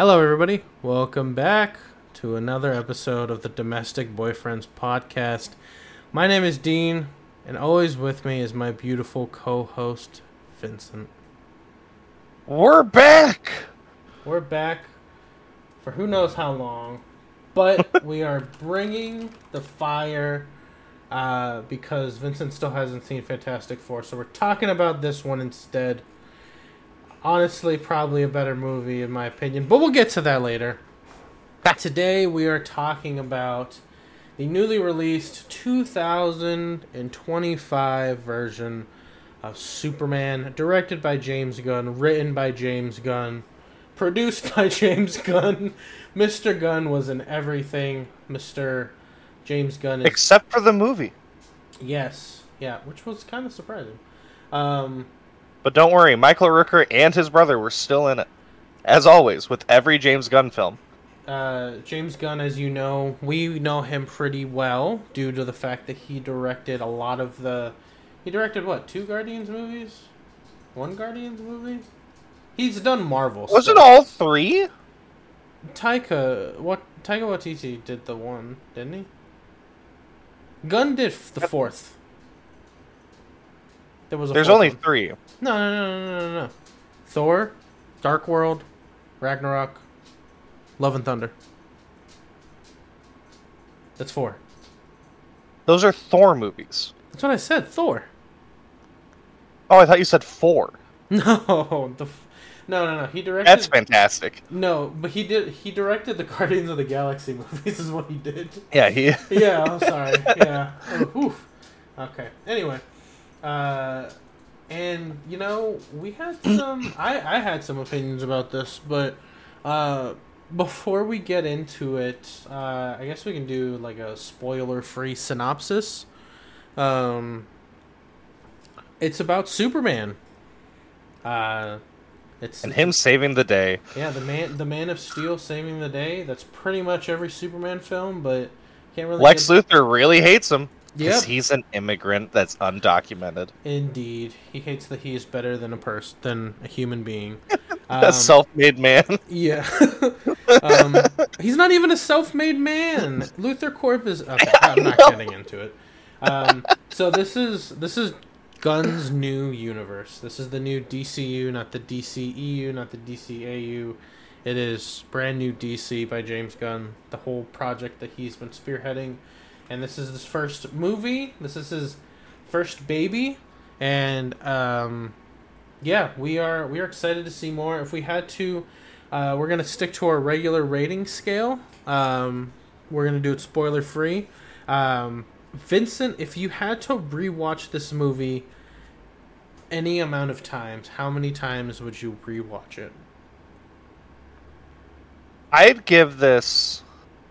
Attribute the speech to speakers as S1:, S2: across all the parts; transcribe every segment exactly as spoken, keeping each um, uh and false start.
S1: Hello, everybody. Welcome back to another episode of the Domestic Boyfriends Podcast. My name is Dean, and always with me is my beautiful co-host, Vincent.
S2: We're back!
S1: We're back for who knows how long, but we are bringing the fire uh, because Vincent still hasn't seen Fantastic Four, so we're talking about this one instead. Honestly, probably a better movie in my opinion, but we'll get to that later. Today we are talking about the newly released two thousand twenty-five version of Superman, directed by James Gunn, written by James Gunn, produced by James Gunn. Mister Gunn was in everything. Mister James Gunn is...
S2: Except for the movie.
S1: Yes, yeah, which was kind of surprising. Um...
S2: But don't worry, Michael Rooker and his brother were still in it. As always, with every James Gunn film.
S1: Uh, James Gunn, as you know, we know him pretty well due to the fact that he directed a lot of the... He directed, what, two Guardians movies? One Guardians movie? He's done Marvel
S2: Was
S1: stuff.
S2: it all three?
S1: Taika... What? Taika Waititi did the one, didn't he? Gunn did the fourth. There was a
S2: There's
S1: fourth
S2: only
S1: one.
S2: three.
S1: No, no, no, no, no, no. Thor, Dark World, Ragnarok, Love and Thunder. That's four.
S2: Those are Thor movies.
S1: That's what I said, Thor.
S2: Oh, I thought you said four.
S1: No, the f- no, no, no. He directed.
S2: That's fantastic.
S1: No, but he did. He directed the Guardians of the Galaxy movies. Is what he did.
S2: Yeah, he...
S1: Yeah, I'm sorry. Yeah. Oh, oof. Okay. Anyway, uh, and you know we had some. I I had some opinions about this, but uh, before we get into it, uh, I guess we can do like a spoiler-free synopsis. Um, it's about Superman. Uh, it's
S2: And him saving the day.
S1: yeah, the man, the Man of Steel saving the day. That's pretty much every Superman film, but can't really.
S2: Lex
S1: get...
S2: Luthor really hates him. Because
S1: Yep.
S2: he's an immigrant that's undocumented.
S1: Indeed, he hates that he is better than a person, than a human being.
S2: A
S1: Um,
S2: self-made man.
S1: yeah, um, he's not even a self-made man. Luthor Corp is. Okay, I'm not getting into it. Um, so this is this is Gunn's new universe. This is the new D C U, not the D C E U, not the D C A U. It is brand new D C by James Gunn. The whole project that he's been spearheading. And this is his first movie. This is his first baby, and um, yeah, we are we are excited to see more. If we had to, uh, we're gonna stick to our regular rating scale. Um, we're gonna do it spoiler free. Um, Vincent, if you had to rewatch this movie any amount of times, how many times would you rewatch it?
S2: I'd give this...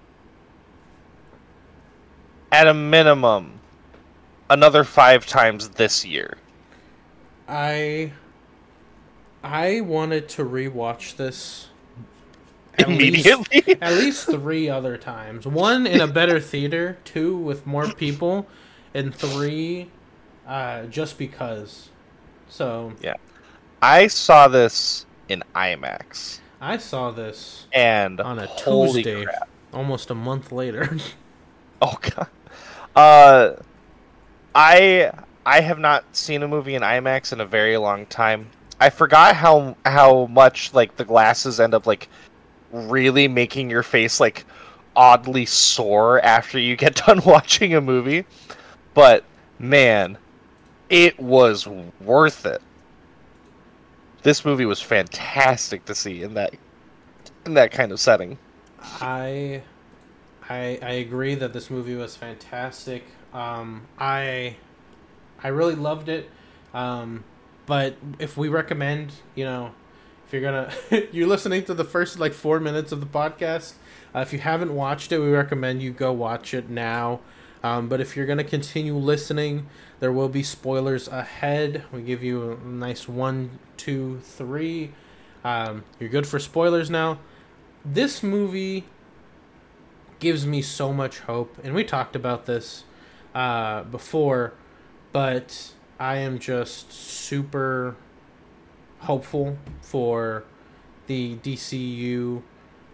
S2: at a minimum, another five times this year.
S1: I I wanted to rewatch this at
S2: Immediately?
S1: least, at least three other times. One in a better theater, two with more people, and three uh, just because. So
S2: Yeah. I saw this in IMAX.
S1: I saw this
S2: And
S1: on a
S2: holy
S1: Tuesday,
S2: crap.
S1: almost a month later.
S2: Oh god. Uh I I have not seen a movie in IMAX in a very long time. I forgot how how much like the glasses end up like really making your face like oddly sore after you get done watching a movie. But man, it was worth it. This movie was fantastic to see in that in that kind of setting.
S1: I I I agree that this movie was fantastic. Um, I I really loved it. Um, but if we recommend, you know, if you're gonna you're listening to the first like four minutes of the podcast, uh, if you haven't watched it, we recommend you go watch it now. Um, but if you're gonna continue listening, there will be spoilers ahead. We give you a nice one, two, three. Um, you're good for spoilers now. This movie gives me so much hope, and we talked about this uh, before, but I am just super hopeful for the D C U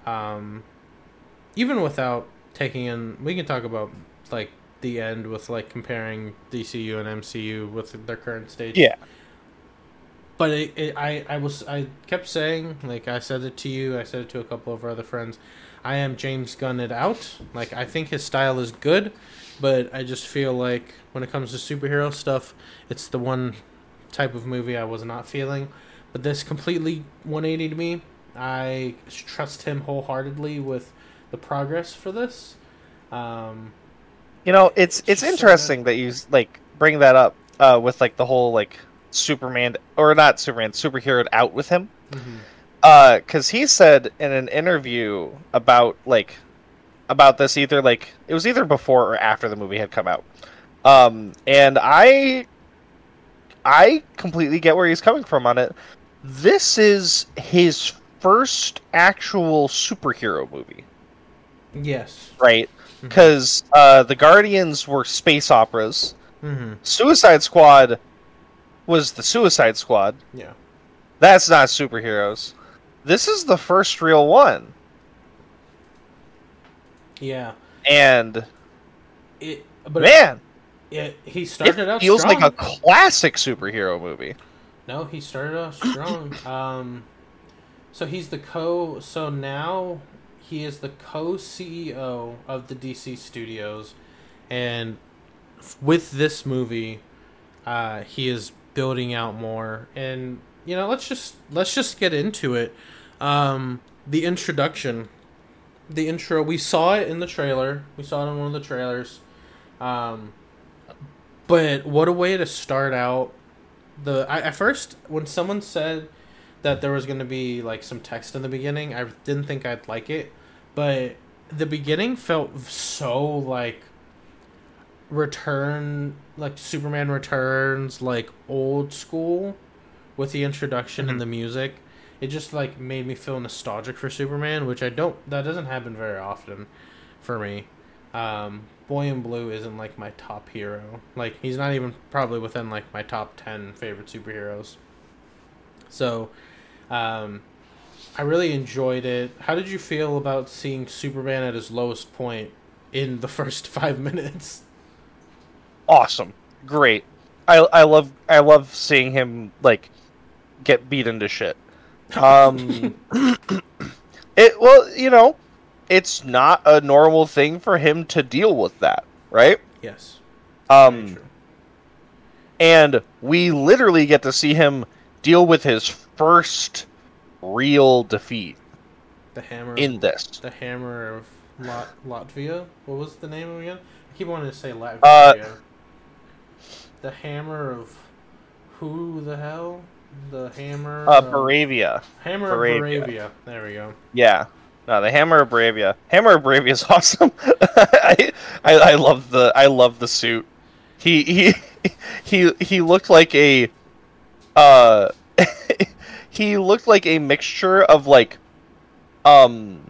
S1: Um, even without taking in, we can talk about like the end with like comparing D C U and M C U with their current stage.
S2: Yeah.
S1: But it, it, I, I was I kept saying, like I said it to you, I said it to a couple of our other friends, I am James Gunn it out. Like I think his style is good, but I just feel like when it comes to superhero stuff, it's the one type of movie I was not feeling. But this completely one eighty to me. I trust him wholeheartedly with the progress for this. Um,
S2: You know, it's it's
S1: so
S2: interesting that you like bring that up uh, with like the whole like Superman or not Superman superhero out with him,
S1: mm-hmm.
S2: uh, because he said in an interview about like about this either like it was either before or after the movie had come out, um, and I I completely get where he's coming from on it. This is his first actual superhero movie.
S1: Yes.
S2: Right? Because mm-hmm. uh, the Guardians were space operas.
S1: Mm-hmm.
S2: Suicide Squad was the Suicide Squad.
S1: Yeah.
S2: That's not superheroes. This is the first real one.
S1: Yeah.
S2: And
S1: it, but
S2: man,
S1: it, it, he started
S2: it
S1: out
S2: feels
S1: strong.
S2: like a classic superhero movie.
S1: No, he started out strong. um, so he's the co. So now he is the co-C E O of the D C Studios, and with this movie, uh, he is building out more. And you know, let's just let's just get into it. Um, the introduction, the intro. We saw it in the trailer. We saw it in one of the trailers. Um, but what a way to start out. The I, at first, when someone said that there was going to be like some text in the beginning, I didn't think I'd like it, but the beginning felt so like return, like Superman Returns, like old school with the introduction mm-hmm. and the music. It just like made me feel nostalgic for Superman, which I don't. That doesn't happen very often for me. Um, Boy in Blue isn't like my top hero. Like he's not even probably within like my top ten favorite superheroes. So, um, I really enjoyed it. How did you feel about seeing Superman at his lowest point in the first five minutes?
S2: Awesome, great. I I love I love seeing him like get beat into shit. Um, it well you know. It's not a normal thing for him to deal with that, right?
S1: Yes.
S2: Um, and we literally get to see him deal with his first real defeat.
S1: The hammer
S2: in
S1: of,
S2: this.
S1: The hammer of Lat- Latvia. What was the name again? I keep wanting to say Latvia.
S2: Uh,
S1: the hammer of who the hell? The hammer.
S2: Uh,
S1: of...
S2: Baravia.
S1: Hammer
S2: Baravia.
S1: of Baravia. There we go.
S2: Yeah. No, the Hammer of Baravia. Hammer of Baravia is awesome. I, I I love the I love the suit. He he he he looked like a uh he looked like a mixture of like um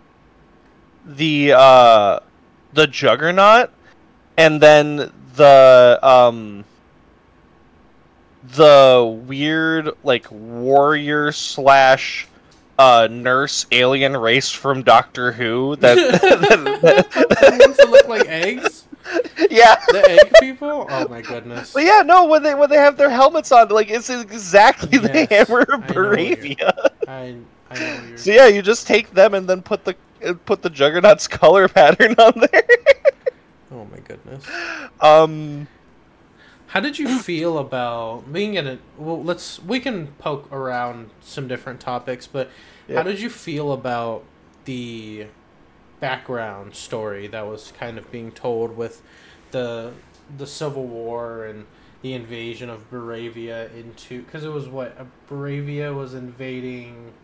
S2: the uh the Juggernaut and then the um the weird like warrior slash Uh, nurse alien race from Doctor Who that, that,
S1: that ones that look like eggs.
S2: Yeah,
S1: the egg people. Oh my goodness.
S2: But yeah, no, when they when they have their helmets on, like it's exactly yes, the Hammer of Baravia.
S1: I I know you're...
S2: So yeah, you just take them and then put the put the Juggernaut's color pattern on there.
S1: Oh my goodness.
S2: Um.
S1: How did you feel about being in it? Well, let's we can poke around some different topics, but yeah. How did you feel about the background story that was kind of being told with the the Civil War and the invasion of Baravia into? Because it was what Baravia was invading.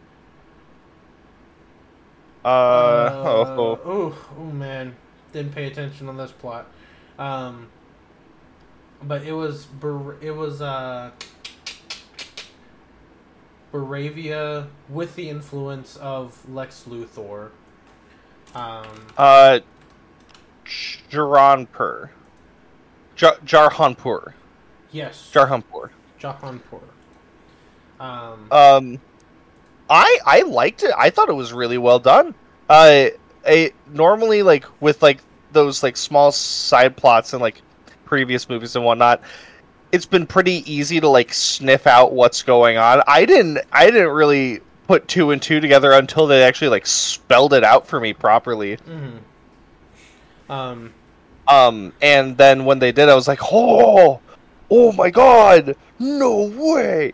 S2: Uh, uh oh,
S1: oh, oh man, didn't pay attention on this plot. Um. But it was Bar- it was uh, Baravia with the influence of Lex Luthor. Um,
S2: uh, Jaranpur. Jar- Jarhanpur.
S1: Yes.
S2: Jarhanpur.
S1: Jahanpur. Um,
S2: um, I I liked it. I thought it was really well done. Uh, I normally like with like those like small side plots and like previous movies and whatnot, it's been pretty easy to like sniff out what's going on. I didn't I didn't really put two and two together until they actually like spelled it out for me properly.
S1: Mm-hmm. Um,
S2: um, and then when they did, I was like, oh, oh my god, no way.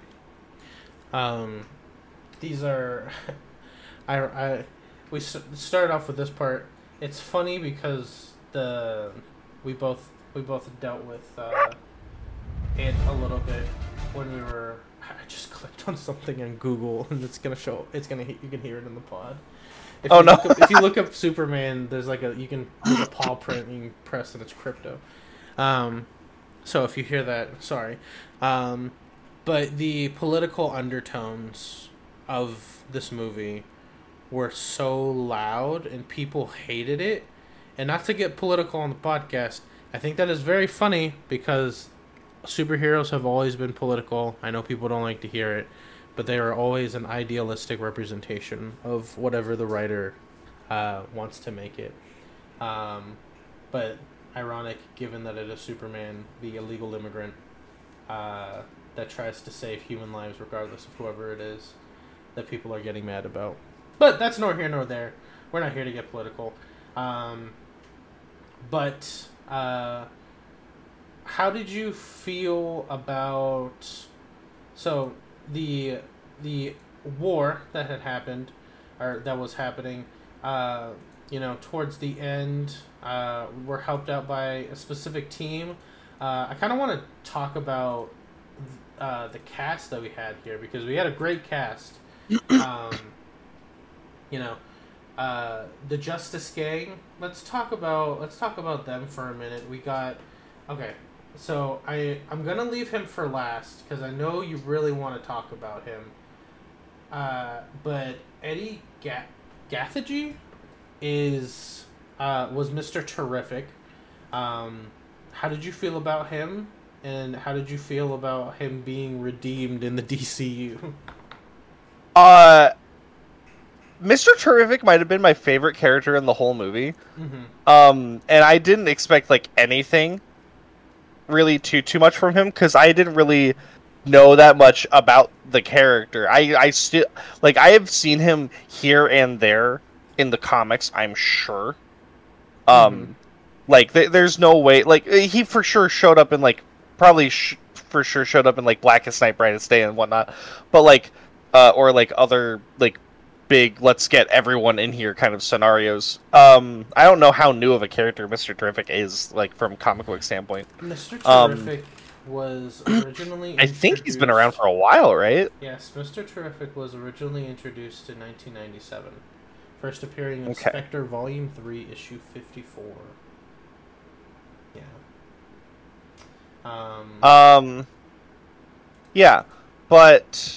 S1: Um, these are, I, I, we started off with this part. It's funny because the we both we both dealt with uh, it a little bit when we were. I just clicked on something on Google and it's gonna show. It's gonna you can hear it in the pod. If
S2: oh
S1: you
S2: no!
S1: Look up, if you look up Superman, there's like a you can there's a paw print and you can press and it's crypto. Um, so if you hear that, sorry. Um, but the political undertones of this movie were so loud and people hated it. And not to get political on the podcast, I think that is very funny because superheroes have always been political. I know people don't like to hear it, but they are always an idealistic representation of whatever the writer uh, wants to make it. Um, but ironic, given that it is Superman, the illegal immigrant uh, that tries to save human lives regardless of whoever it is, that people are getting mad about. But that's nor here nor there. We're not here to get political. Um, but... Uh, how did you feel about so the the war that had happened or that was happening uh, you know towards the end uh, we're helped out by a specific team. uh, I kind of want to talk about uh, the cast that we had here because we had a great cast. um, you know uh, the Justice Gang, let's talk about let's talk about them for a minute. We got okay So I, I'm going to leave him for last because I know you really want to talk about him. Uh, but Eddie Ga- Gathegi is uh, was Mister Terrific. Um, how did you feel about him? And how did you feel about him being redeemed in the D C U?
S2: Uh, Mister Terrific might have been my favorite character in the whole movie.
S1: Mm-hmm.
S2: Um, and I didn't expect like anything really too too much from him because I didn't really know that much about the character. I I still like I have seen him here and there in the comics, I'm sure. Um, mm-hmm. like th- there's no way like he for sure showed up in like probably sh- for sure showed up in like Blackest Night, Brightest Day and whatnot, but like uh or like other like big let's get everyone in here kind of scenarios. Um, I don't know how new of a character Mister Terrific is, like from comic book standpoint.
S1: Mister Terrific um, was originally
S2: I think he's been around for a while, right?
S1: Yes, Mister Terrific was originally introduced in nineteen ninety-seven. First appearing in
S2: okay.
S1: Spectre Volume three, Issue fifty-four. Yeah. Um,
S2: um Yeah. But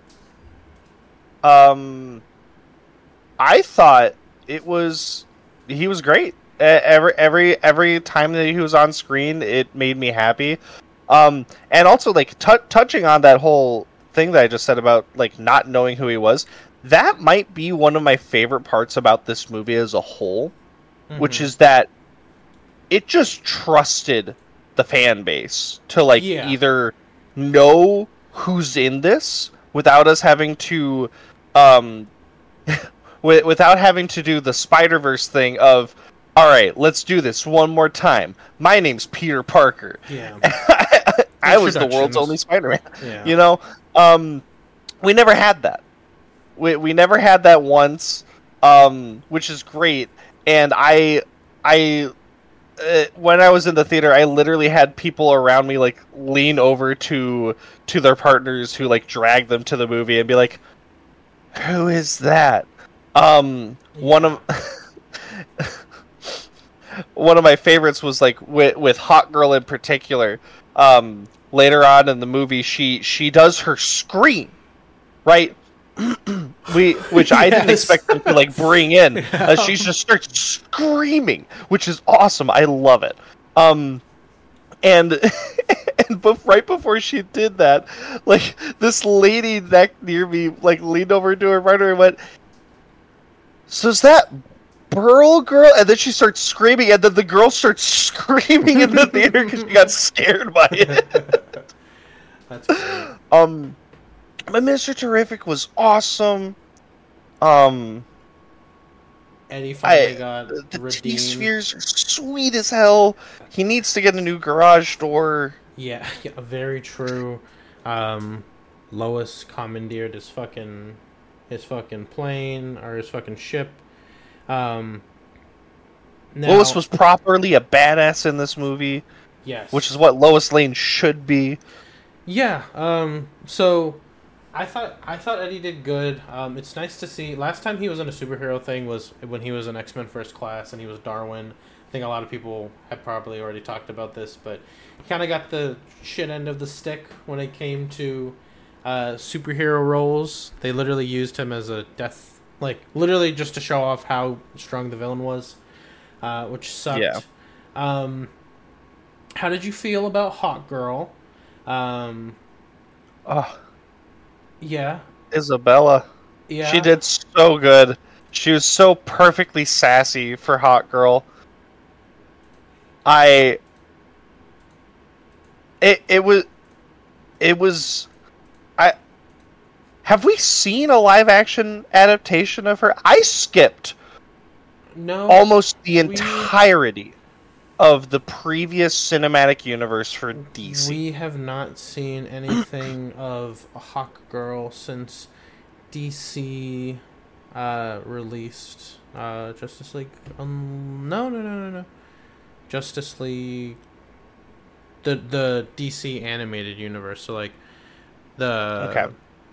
S2: um I thought it was he was great. Every every every time that he was on screen, it made me happy. Um, and also like t- touching on that whole thing that I just said about like not knowing who he was, that might be one of my favorite parts about this movie as a whole, mm-hmm. which is that it just trusted the fan base to like yeah. either know who's in this without us having to um without having to do the Spider-Verse thing of, all right, let's do this one more time. My name's Peter Parker.
S1: Yeah.
S2: I was the world's only Spider-Man.
S1: Yeah.
S2: You know, um, we never had that. We we never had that once, um, which is great. And I, I, uh, when I was in the theater, I literally had people around me like lean over to to their partners who like dragged them to the movie and be like, "Who is that?" Um, yeah. one of one of my favorites was like with with Hawk Girl in particular. Um, later on in the movie, she she does her scream, right? we which I yes. didn't expect them to like bring in. Uh, she just starts screaming, which is awesome. I love it. Um, and And but right before she did that, like this lady neck near me, like leaned over to her partner and went, "So is that Pearl Girl?" And then she starts screaming, and then the girl starts screaming in the theater because she got scared by it.
S1: That's great.
S2: Um, but Mister Terrific was awesome. Um,
S1: Eddie finally
S2: I,
S1: got
S2: the
S1: redeemed.
S2: T-spheres are sweet as hell. He needs to get a new garage door.
S1: Yeah, yeah, very true. Um, Lois commandeered his fucking his fucking plane or his fucking ship. Um, now,
S2: Lois was properly a badass in this movie.
S1: Yes,
S2: Which is what Lois Lane should be.
S1: Yeah. Um. So, I thought I thought Eddie did good. Um. It's nice to see. Last time he was in a superhero thing was when he was in X-Men First Class and he was Darwin. I think a lot of people have probably already talked about this, but he kind of got the shit end of the stick when it came to uh, superhero roles. They literally used him as a death, like literally just to show off how strong the villain was, uh, which sucked.
S2: Yeah.
S1: Um. How did you feel about Hawk Girl? Um,
S2: oh,
S1: yeah.
S2: Isabella.
S1: Yeah.
S2: She did so good. She was so perfectly sassy for Hot Girl. I... It, it was... It was... I... Have we seen a live-action adaptation of her? I skipped
S1: no,
S2: almost the
S1: we...
S2: entirety of the previous cinematic universe for D C.
S1: We have not seen anything of Hawk Girl since D C uh, released uh, Justice League. Um, no, no, no, no, no. Justice League. The the D C animated universe. So like the
S2: Okay.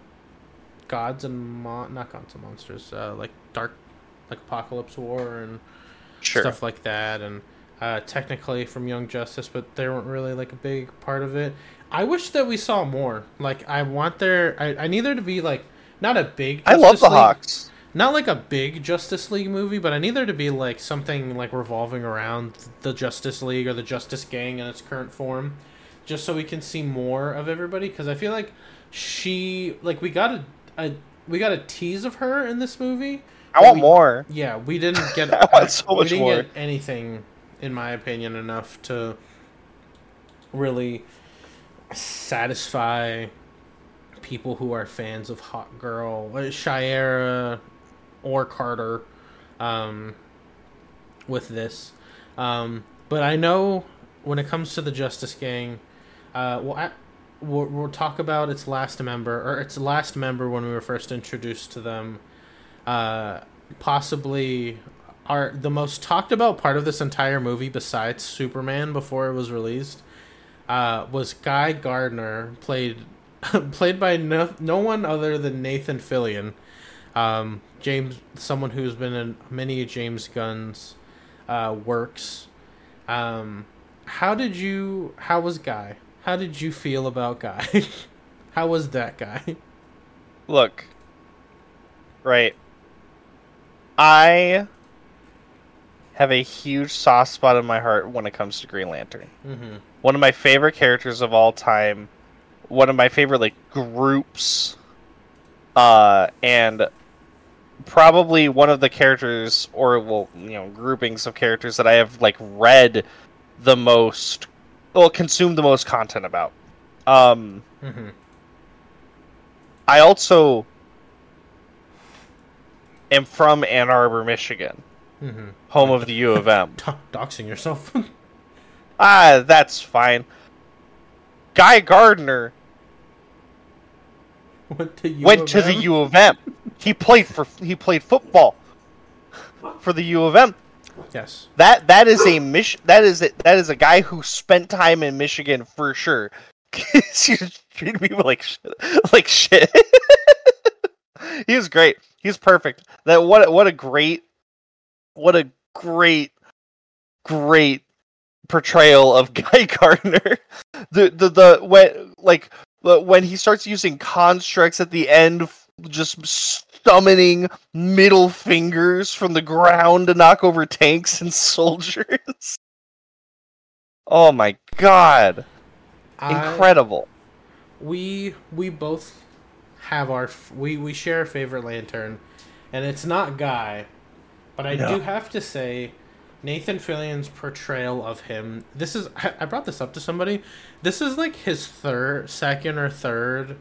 S1: Gods and Mon- not Gods and Monsters. Uh, like Dark, like Apocalypse War and
S2: Sure.
S1: stuff like that, and. Uh, technically from Young Justice, but they weren't really like a big part of it. I wish that we saw more. Like, I want there. I, I need there to be like not a big. Justice
S2: I love the
S1: League,
S2: Hawks.
S1: Not like a big Justice League movie, but I need there to be like something like revolving around the Justice League or the Justice Gang in its current form, just so we can see more of everybody. Because I feel like she, like, we got a, a we got a tease of her in this movie.
S2: I want
S1: we,
S2: more.
S1: Yeah, we didn't get.
S2: I want so much
S1: we didn't
S2: more.
S1: get anything. In my opinion, enough to really satisfy people who are fans of Hot Girl, Shiera, or Carter, um, with this. Um, but I know when it comes to the Justice Gang, uh, well, I, we'll, we'll talk about its last member, or its last member when we were first introduced to them. Uh, possibly... Are the most talked about part of this entire movie, besides Superman before it was released, uh, was Guy Gardner, played played by no, no one other than Nathan Fillion, um, James, someone who's been in many James Gunn's uh, works. Um, how did you? How was Guy? How did you feel about Guy? How was that guy?
S2: Look, right. I have a huge soft spot in my heart when it comes to Green Lantern.
S1: Mm-hmm.
S2: One of my favorite characters of all time. One of my favorite like groups, uh, and probably one of the characters, or well, you know, groupings of characters that I have like read the most, well, consumed the most content about. Um,
S1: Mm-hmm.
S2: I also am from Ann Arbor, Michigan.
S1: Mm-hmm.
S2: Home of the U of M.
S1: Doxing yourself.
S2: Ah, that's fine. Guy Gardner
S1: went to, U
S2: went
S1: of
S2: to
S1: M?
S2: the U of M. He played for he played football for the U of M.
S1: Yes.
S2: That that is a Mich- that is a, that is a guy who spent time in Michigan for sure. He treated me like shit. Like shit. He was great. He's perfect. That what what a great what a great great portrayal of Guy Gardner. The the the when like when he starts using constructs at the end, just summoning middle fingers from the ground to knock over tanks and soldiers. Oh my god.
S1: I
S2: Incredible.
S1: we we both have our we we share a favorite lantern, and it's not Guy, but I
S2: No.
S1: do have to say, Nathan Fillion's portrayal of him. This is I brought this up to somebody. This is like his third, second or third,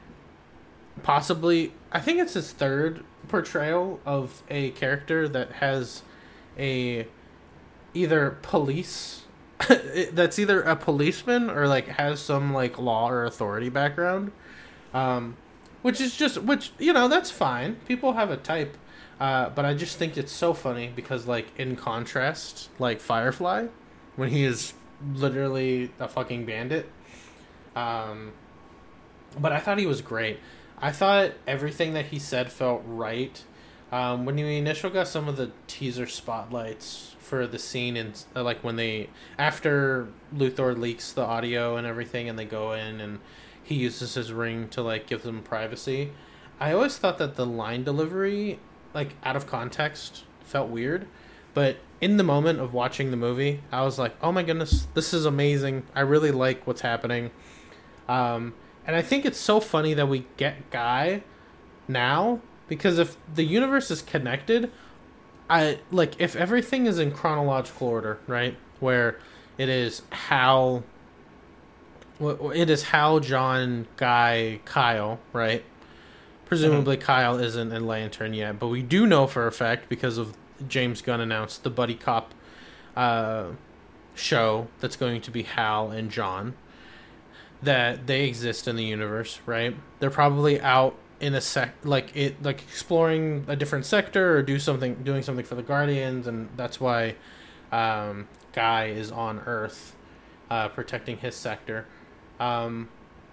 S1: possibly. I think it's his third portrayal of a character that has a either police that's either a policeman or like has some like law or authority background, um, which is just which you know that's fine. People have a type, uh, but I just think it's so funny because like in contrast, like Firefly, when he is literally a fucking bandit. Um, but I thought he was great. I thought everything that he said felt right. Um, when we initially got some of the teaser spotlights for the scene, and uh, like when they after Luthor leaks the audio and everything, and they go in and he uses his ring to like give them privacy. I always thought that the line delivery, like out of context, felt weird, but in the moment of watching the movie, I was like, "Oh my goodness, this is amazing! I really like what's happening." Um, and I think it's so funny that we get Guy now because if the universe is connected, I like if everything is in chronological order, right? Where it is Hal, it is Hal, John, Guy, Kyle, right? Presumably mm-hmm. Kyle isn't in Lantern yet, but we do know for a fact because of James Gunn announced the buddy cop uh, show that's going to be Hal and John, that they exist in the universe, right? They're probably out in a sec like it like exploring a different sector or do something doing something for the Guardians, and that's why um, Guy is on Earth uh, protecting his sector. Um,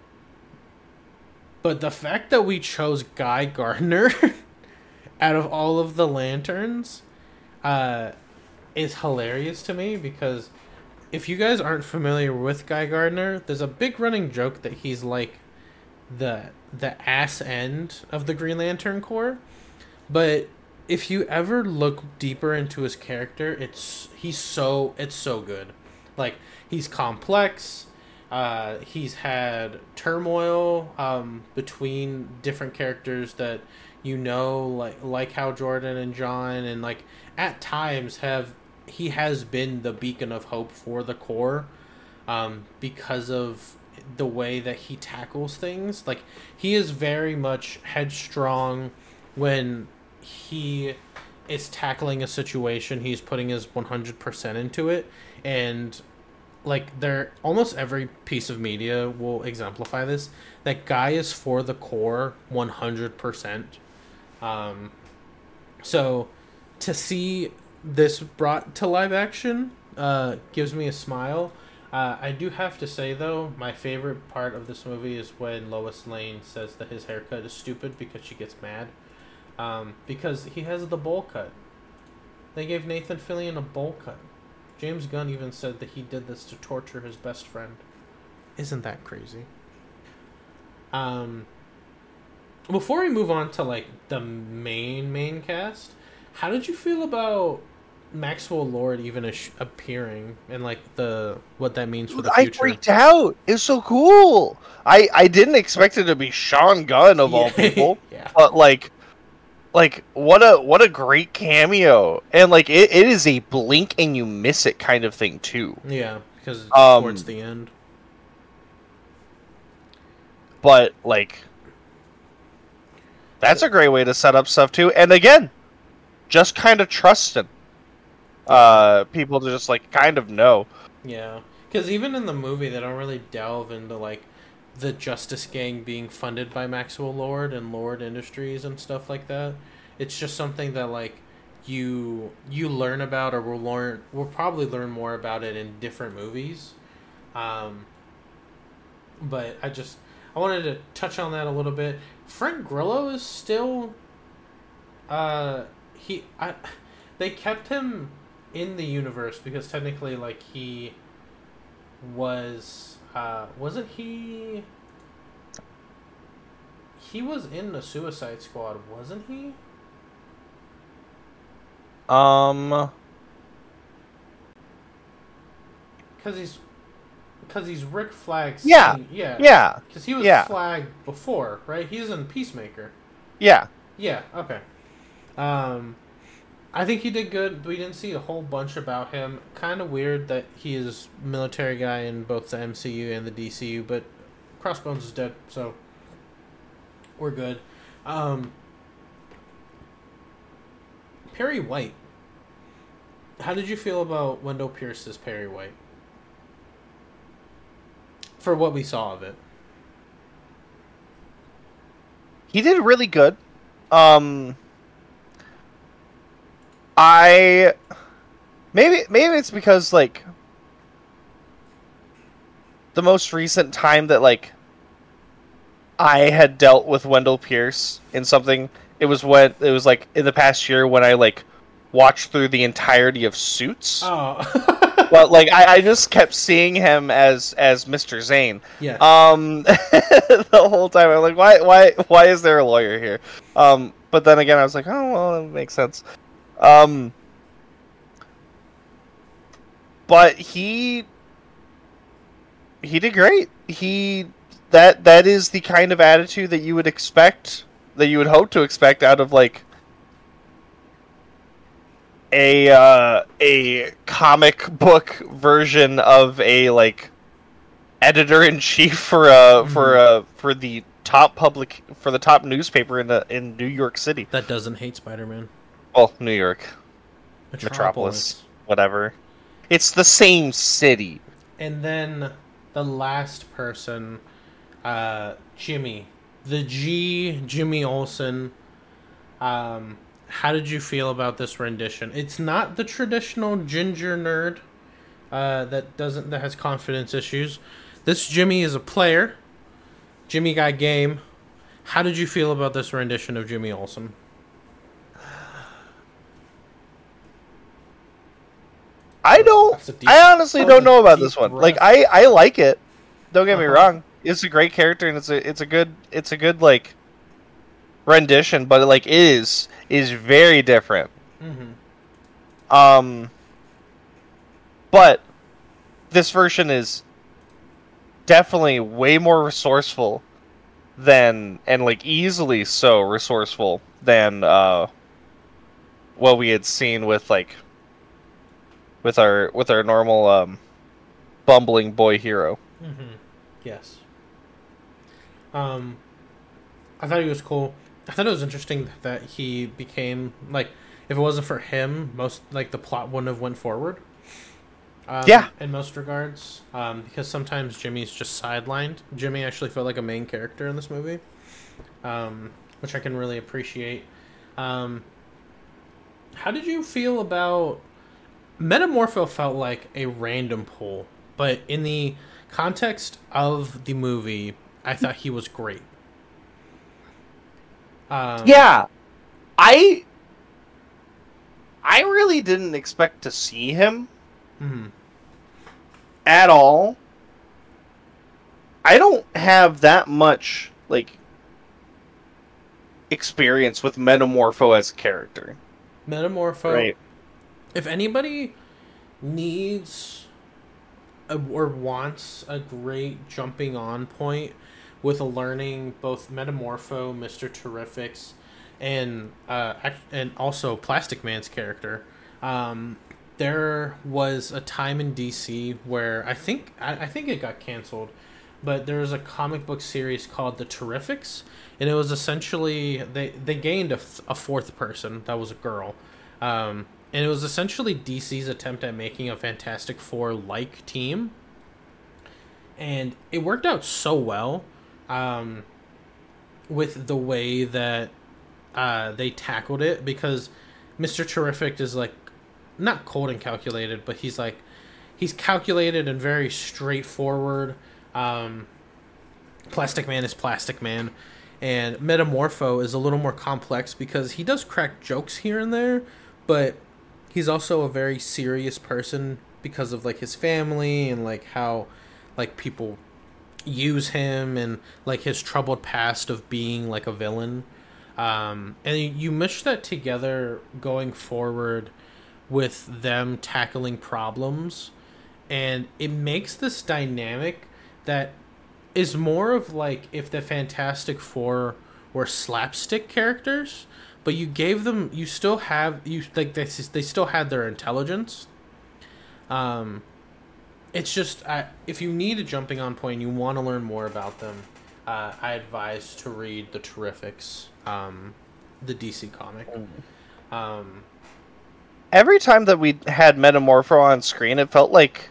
S1: but the fact that we chose Guy Gardner out of all of the Lanterns uh, is hilarious to me because if you guys aren't familiar with Guy Gardner, there's a big running joke that he's like the the ass end of the Green Lantern Corps. But if you ever look deeper into his character, it's he's so it's so good. Like he's complex. Uh, he's had turmoil um, between different characters that you know, like like Hal Jordan and John, and like at times have he has been the beacon of hope for the Corps um, because of the way that he tackles things. Like he is very much headstrong when he is tackling a situation. He's putting his one hundred percent into it, and like there almost every piece of media will exemplify this. That Guy is for the Corps one hundred percent. Um, so to see this brought to live action uh, gives me a smile. Uh, I do have to say, though, my favorite part of this movie is when Lois Lane says that his haircut is stupid because she gets mad. Um, because he has the bowl cut. They gave Nathan Fillion a bowl cut. James Gunn even said that he did this to torture his best friend. Isn't that crazy? Um, before we move on to, like, the main, main cast, how did you feel about Maxwell Lord even sh- appearing and like the what that means for the future?
S2: I freaked out. It's so cool. I I didn't expect it to be Sean Gunn of
S1: yeah.
S2: all people.
S1: yeah.
S2: But like like what a what a great cameo. And like it, it is a blink and you miss it kind of thing too.
S1: Yeah, because it's
S2: um,
S1: towards the end.
S2: But like that's a great way to set up stuff too. And again, just kind of trust him. Uh, people to just like kind of know.
S1: Yeah, because even in the movie, they don't really delve into like the Justice Gang being funded by Maxwell Lord and Lord Industries and stuff like that. It's just something that like you you learn about, or will learn. We'll probably learn more about it in different movies. Um, but I just I wanted to touch on that a little bit. Frank Grillo is still. Uh, he I they kept him in the universe because technically like he was uh wasn't he he was in the Suicide Squad, wasn't he?
S2: Um
S1: because he's because he's Rick Flag.
S2: Yeah,
S1: yeah,
S2: yeah,
S1: because he was
S2: yeah.
S1: Flag before, right? He's in Peacemaker.
S2: Yeah,
S1: yeah, okay. Um, I think he did good. We didn't see a whole bunch about him. Kind of weird that he is a military guy in both the M C U and the D C U, but Crossbones is dead, so we're good. Um, Perry White. How did you feel about Wendell Pierce's Perry White? For what we saw of it.
S2: He did really good. Um, I maybe maybe it's because like the most recent time that like I had dealt with Wendell Pierce in something, it was when it was like in the past year when I like watched through the entirety of Suits.
S1: Oh.
S2: But like I, I just kept seeing him as as Mister Zane.
S1: Yeah.
S2: Um, the whole time I'm like, why why why is there a lawyer here? Um, but then again I was like, oh well, it makes sense. Um, but he he did great. He that that is the kind of attitude that you would expect, that you would hope to expect out of like a uh, a comic book version of a like editor in chief for a mm-hmm. for a for the top public for the top newspaper in the in New York City
S1: that doesn't hate Spider-Man.
S2: Well, New York,
S1: Metropolis.
S2: Metropolis, whatever. It's the same city.
S1: And then the last person, uh, Jimmy, the G, Jimmy Olsen. Um. How did you feel about this rendition? It's not the traditional ginger nerd uh, that doesn't that has confidence issues. This Jimmy is a player. Jimmy got game. How did you feel about this rendition of Jimmy Olsen?
S2: I don't. Deep, I honestly don't know about this one. Breath. Like I, I like it. Don't get uh-huh. me wrong. It's a great character and it's a it's a good it's a good like rendition, but like it is is very different. Mm-hmm. Um, but this version is definitely way more resourceful than, and like easily so resourceful than uh, what we had seen with like with our with our normal um, bumbling boy hero.
S1: Mm-hmm. Yes. Um, I thought he was cool. I thought it was interesting that he became, like, if it wasn't for him, most, like, the plot wouldn't have went forward. Um,
S2: yeah.
S1: In most regards. Um, because sometimes Jimmy's just sidelined. Jimmy actually felt like a main character in this movie. Um, which I can really appreciate. Um, how did you feel about... Metamorpho felt like a random pull. But in the context of the movie, I thought he was great. Um,
S2: yeah, I I really didn't expect to see him
S1: mm-hmm.
S2: at all. I don't have that much like experience with Metamorpho as a character.
S1: Metamorpho,
S2: right?
S1: If anybody needs a, or wants a great jumping on point with learning both Metamorpho, Mister Terrifics, and uh, and also Plastic Man's character. Um, there was a time in D C where I think I, I think it got canceled, but there was a comic book series called The Terrifics, and it was essentially they they gained a, a fourth person that was a girl, um, and it was essentially D C's attempt at making a Fantastic Four like team, and it worked out so well. Um, with the way that uh, they tackled it, because Mister Terrific is like not cold and calculated, but he's like he's calculated and very straightforward. Um, Plastic Man is Plastic Man, and Metamorpho is a little more complex because he does crack jokes here and there, but he's also a very serious person because of like his family and like how like people use him and like his troubled past of being like a villain, um, and you mesh that together going forward with them tackling problems and it makes this dynamic that is more of like if the Fantastic Four were slapstick characters, but you gave them, you still have, you like they, they still had their intelligence. Um, it's just, I, if you need a jumping on point and you want to learn more about them, uh, I advise to read the Terrifics, um, the D C comic. Um,
S2: Every time that we had Metamorpho on screen, it felt like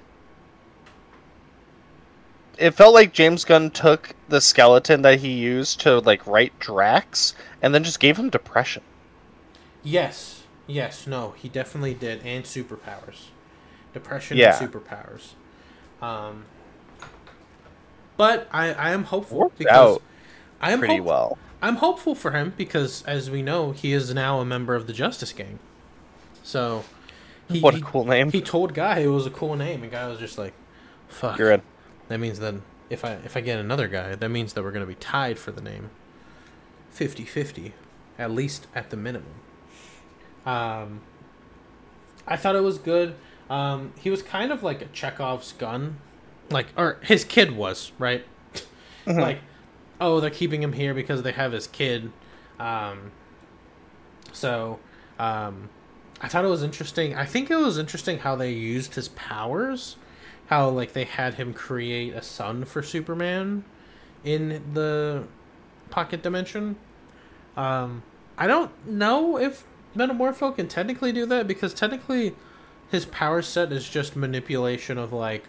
S2: it felt like James Gunn took the skeleton that he used to like write Drax and then just gave him depression.
S1: Yes, yes, no, he definitely did, and superpowers, depression
S2: Yeah.
S1: and superpowers. Um, but I, I am hopeful
S2: Worked
S1: because
S2: out
S1: I am
S2: pretty
S1: hope-
S2: well.
S1: I'm hopeful for him because, as we know, he is now a member of the Justice Gang. So, he,
S2: What a
S1: he-
S2: cool name.
S1: He told Guy it was a cool name, and Guy was just like, "Fuck."
S2: You're in.
S1: That means that if I if I get another guy, that means that we're going to be tied for the name. fifty-fifty, at least at the minimum. Um, I thought it was good. Um, he was kind of like a Chekhov's gun, like, or his kid was, right?
S2: Mhm.
S1: Like, oh, they're keeping him here because they have his kid. Um, so, um, I thought it was interesting. I think it was interesting how they used his powers. How, like, they had him create a son for Superman in the pocket dimension. Um, I don't know if Metamorpho can technically do that, because technically his power set is just manipulation of, like,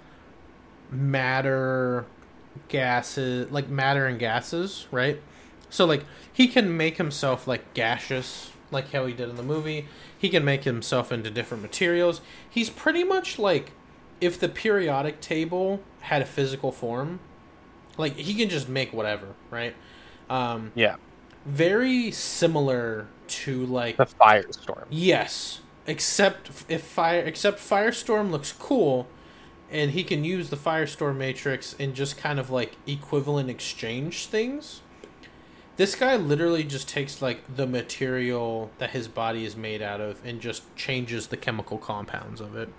S1: matter, gases, like, matter and gases, right? So, like, he can make himself, like, gaseous, like how he did in the movie. He can make himself into different materials. He's pretty much, like, if the periodic table had a physical form, like, he can just make whatever, right? Um,
S2: Yeah.
S1: very similar to, like,
S2: The Firestorm.
S1: yes, except if fire, except Firestorm looks cool, and he can use the Firestorm matrix and just kind of like equivalent exchange things. This guy literally just takes like the material that his body is made out of and just changes the chemical compounds of it.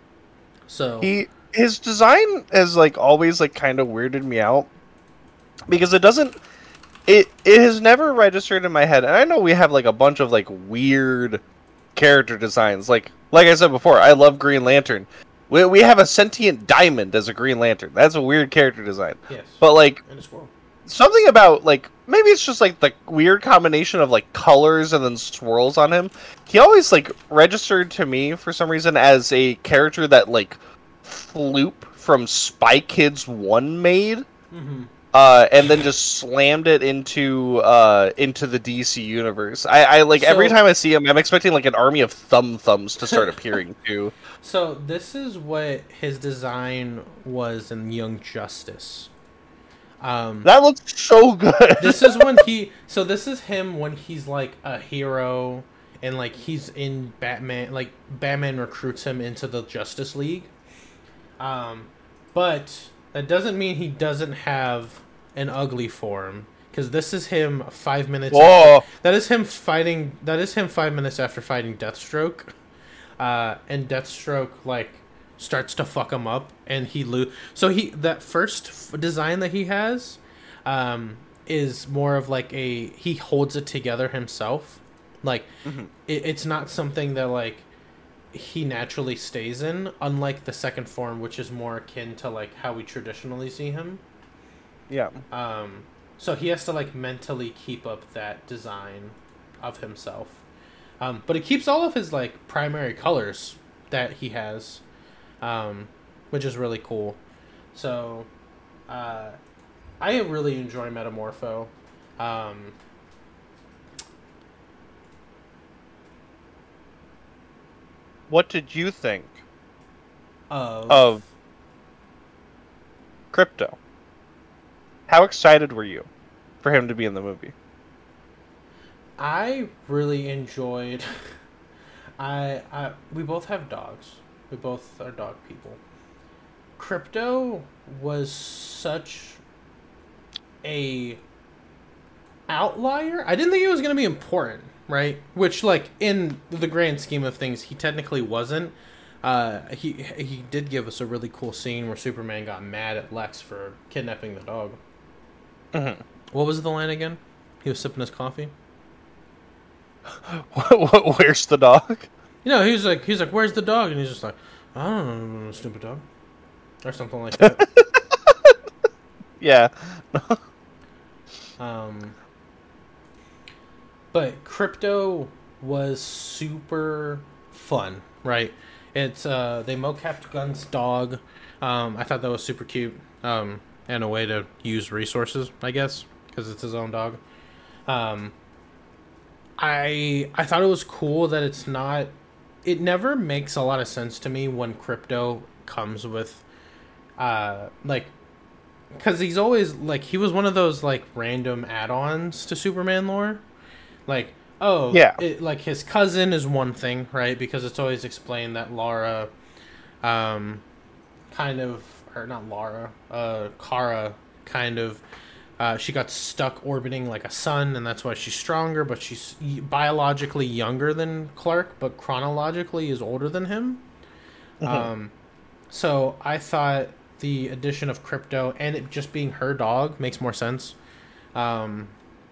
S1: So
S2: He his design has like always like kind of weirded me out because it doesn't it it has never registered in my head. And I know we have like a bunch of like weird character designs. Like like I said before, I love Green Lantern. We we have a sentient diamond as a Green Lantern. That's a weird character design.
S1: yes,
S2: But like
S1: and a squirrel.
S2: something about like maybe it's just like the weird combination of like colors and then swirls on him. He always like registered to me for some reason as a character that like Floop from Spy Kids one made,
S1: Mm-hmm.
S2: uh, and then just slammed it into uh, into the D C universe. I, I like every
S1: So-
S2: time I see him, I'm expecting like an army of thumb thumbs to start appearing too.
S1: So this is what his design was in Young Justice. Um,
S2: That looks so good.
S1: this is when he so this is him when he's like a hero and like he's in Batman, like Batman recruits him into the Justice League. Um, but that doesn't mean he doesn't have an ugly form, because this is him five minutes
S2: Whoa.
S1: after, that is him fighting that is him five minutes after fighting Deathstroke. Uh, and Deathstroke like starts to fuck him up, and he lo- so he that first f- design that he has um, is more of like a he holds it together himself, like
S2: Mhm.
S1: it, it's not something that like he naturally stays in, unlike the second form, which is more akin to like how we traditionally see him.
S2: Yeah.
S1: Um, so he has to like mentally keep up that design of himself. Um, but it keeps all of his like primary colors that he has, um, which is really cool. So uh, I really enjoy Metamorpho. Um,
S2: What did you think
S1: of,
S2: of Crypto? How excited were you for him to be in the movie?
S1: I really enjoyed. I, I we both have dogs. We both are dog people. Crypto was such a outlier. I didn't think it was going to be important, right? Which, like, in the grand scheme of things, he technically wasn't. Uh, he he did give us a really cool scene where Superman got mad at Lex for kidnapping the dog.
S2: Mm-hmm.
S1: What was the line again? He was sipping his coffee.
S2: Where's the dog?
S1: You know, he was like, he's like, "Where's the dog?" And he's just like, "I don't know, stupid dog," or something like that.
S2: Yeah.
S1: um, but Krypto was super fun, right? It's uh, they mocapped Gunn's dog. Um, I thought that was super cute. Um, and a way to use resources, I guess, because it's his own dog. Um, I I thought it was cool that it's not. It never makes a lot of sense to me when Krypto comes with, uh, like, because he's always like he was one of those like random add-ons to Superman lore, like. Oh,
S2: yeah.
S1: It, like his cousin is one thing, right? Because it's always explained that Lara, um, kind of, or not Lara, uh, Kara, kind of, uh, she got stuck orbiting like a sun, and that's why she's stronger. But she's biologically younger than Clark, but chronologically is older than him. Mm-hmm. Um, so I thought the addition of Krypto and it just being her dog makes more sense. Um,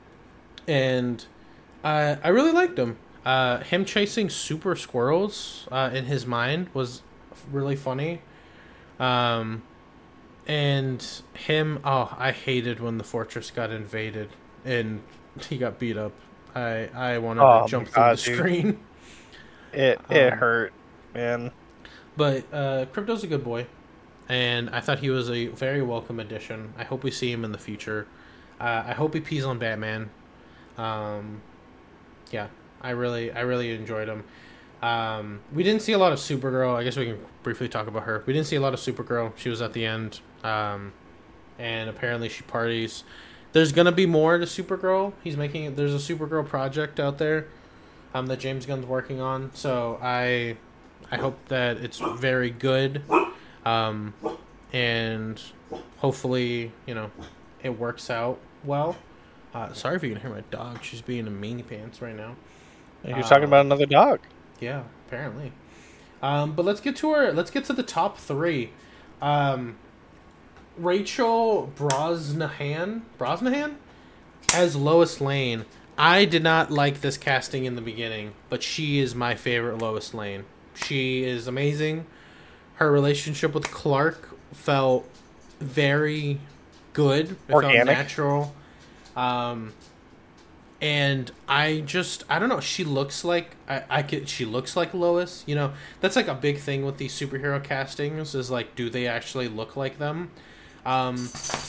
S1: and. Uh, I really liked him. Uh, him chasing super squirrels uh, in his mind was really funny. Um, and him, oh, I hated when the fortress got invaded and he got beat up. I I wanted
S2: oh
S1: to jump through
S2: God,
S1: the
S2: dude.
S1: screen.
S2: It it
S1: um,
S2: hurt, man.
S1: But uh, Krypto's a good boy, and I thought he was a very welcome addition. I hope we see him in the future. Uh, I hope he pees on Batman. Um. Yeah, I really, I really enjoyed him. Um, we didn't see a lot of Supergirl. I guess we can briefly talk about her. We didn't see a lot of Supergirl. She was at the end, um, and apparently she parties. There's gonna be more to Supergirl. He's making. There's a Supergirl project out there, um, that James Gunn's working on. So I, I hope that it's very good, um, and hopefully, you know, it works out well. Uh, sorry if you can hear my dog. She's being a meanie pants right now.
S2: You're um, talking about another dog.
S1: Yeah, apparently. Um, but let's get to our. Let's get to the top three. Um, Rachel Brosnahan, Brosnahan, as Lois Lane. I did not like this casting in the beginning, but she is my favorite Lois Lane. She is amazing. Her relationship with Clark felt very good. It
S2: Organic.
S1: felt natural. Um, and I just, I don't know, she looks like, I, I could, she looks like Lois, you know, that's like a big thing with these superhero castings is like, do they actually look like them? Um,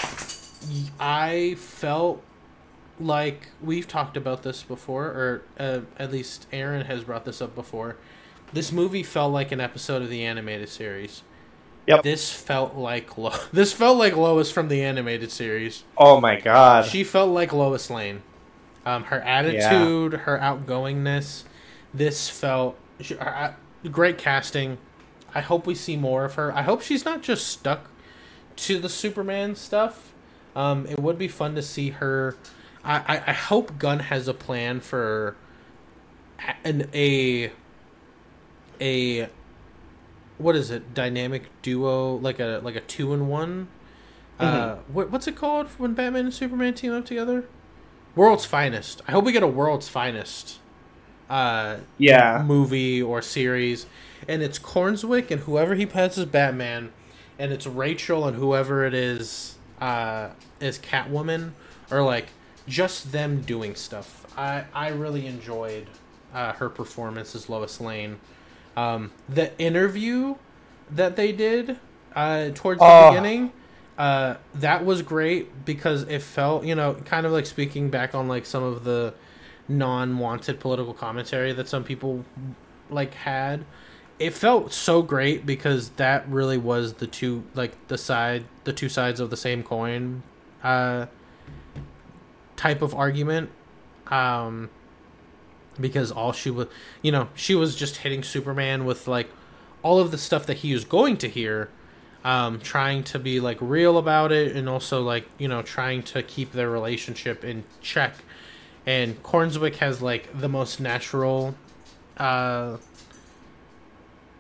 S1: I felt like we've talked about this before, or uh, at least Aaron has brought this up before. This movie felt like an episode of the animated series.
S2: Yep.
S1: This felt like Lo- this felt like Lois from the animated series.
S2: Oh my God.
S1: She felt like Lois Lane. Um, her attitude, yeah. her outgoingness. This felt she, uh, great casting. I hope we see more of her. I hope she's not just stuck to the Superman stuff. Um, it would be fun to see her. I, I, I hope Gunn has a plan for an a a. What is it? Dynamic duo, like a like a two in one. Mm-hmm. Uh, what what's it called when Batman and Superman team up together? World's Finest. I hope we get a World's Finest. Uh,
S2: yeah.
S1: Movie or series, and it's Cornswick and whoever he plays as Batman, and it's Rachel and whoever it is uh, is Catwoman, or like just them doing stuff. I I really enjoyed uh, her performance as Lois Lane. Um, the interview that they did uh, towards the
S2: oh.
S1: beginning, uh, that was great because it felt, you know, kind of like speaking back on like some of the non-wanted political commentary that some people like had. It felt so great because that really was the two, like the side, the two sides of the same coin, uh, type of argument. Um, Because all she was, you know, she was just hitting Superman with, like, all of the stuff that he was going to hear, um, trying to be, like, real about it, and also, like, you know, trying to keep their relationship in check. And Cornswick has, like, the most natural, uh,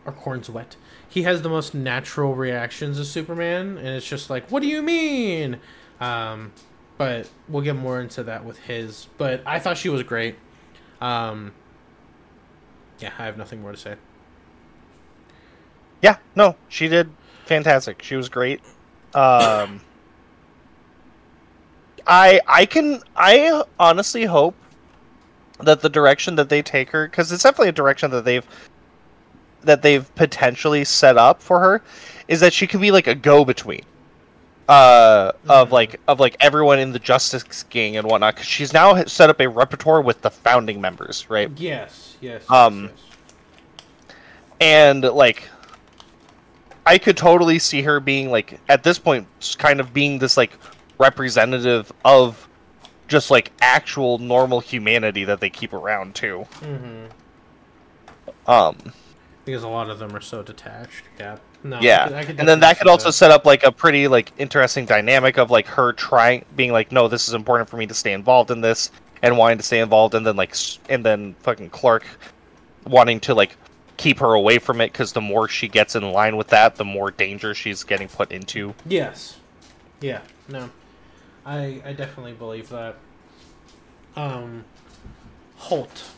S1: our corn's wet. He has the most natural reactions as Superman, and it's just like, what do you mean? Um, but we'll get more into that with his. But I thought she was great. Um, yeah, I have nothing more to say.
S2: Yeah, no, she did fantastic. She was great. Um, I I can I honestly hope that the direction that they take her, because it's definitely a direction that they've that they've potentially set up for her, is that she could be like a go-between uh, mm-hmm. of like of like everyone in the Justice Gang and whatnot. Because she's now set up a repertoire with the founding members, right?
S1: Yes, yes.
S2: Um,
S1: yes, yes.
S2: And like, I could totally see her being like at this point, kind of being this like representative of just like actual normal humanity that they keep around too.
S1: Mm-hmm.
S2: Um.
S1: Because a lot of them are so detached. Yeah. No,
S2: yeah.
S1: I could, I could
S2: and then that could also
S1: that.
S2: set up like a pretty like interesting dynamic of like her trying being like, no, this is important for me to stay involved in this and wanting to stay involved, and then like and then fucking Clark wanting to like keep her away from it because the more she gets in line with that, the more danger she's getting put into.
S1: Yes. Yeah. No. I I definitely believe that. Um, Holt.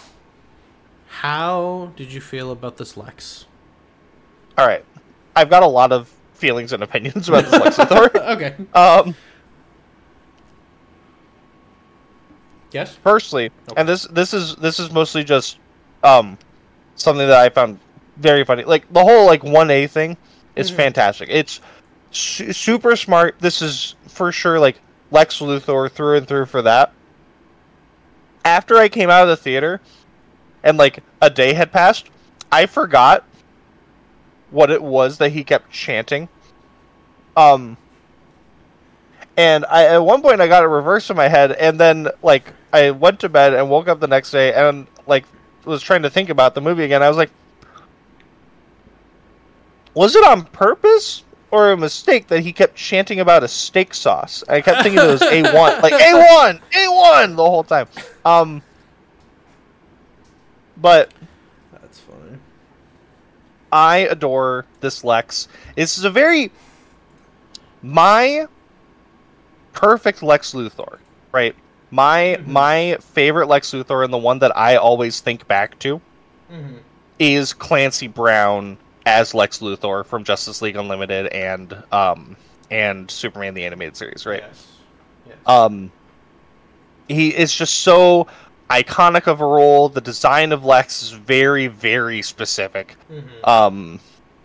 S1: How did you feel about this Lex?
S2: All right, I've got a lot of feelings and opinions about this Lex Luthor.
S1: Okay.
S2: Um.
S1: Yes.
S2: Firstly,
S1: okay.
S2: and this this is this is mostly just um something that I found very funny. Like the whole like one A thing is mm-hmm. fantastic. It's su- super smart. This is for sure like Lex Luthor through and through for that. After I came out of the theater and like a day had passed, I forgot what it was that he kept chanting. Um and I at one point I got it reversed in my head, and then like I went to bed and woke up the next day and like was trying to think about the movie again. I was like, was it on purpose or a mistake that he kept chanting about a steak sauce? I kept thinking it was A one, like A one, A one the whole time. Um, but
S1: that's funny.
S2: I adore this Lex. This is a very my perfect Lex Luthor, right? My mm-hmm. my favorite Lex Luthor, and the one that I always think back to,
S1: mm-hmm.
S2: is Clancy Brown as Lex Luthor from Justice League Unlimited and um and Superman the Animated Series, right?
S1: Yes. Yes.
S2: Um, he is just so iconic of a role. The design of Lex is very, very specific.
S1: Mm-hmm.
S2: Um,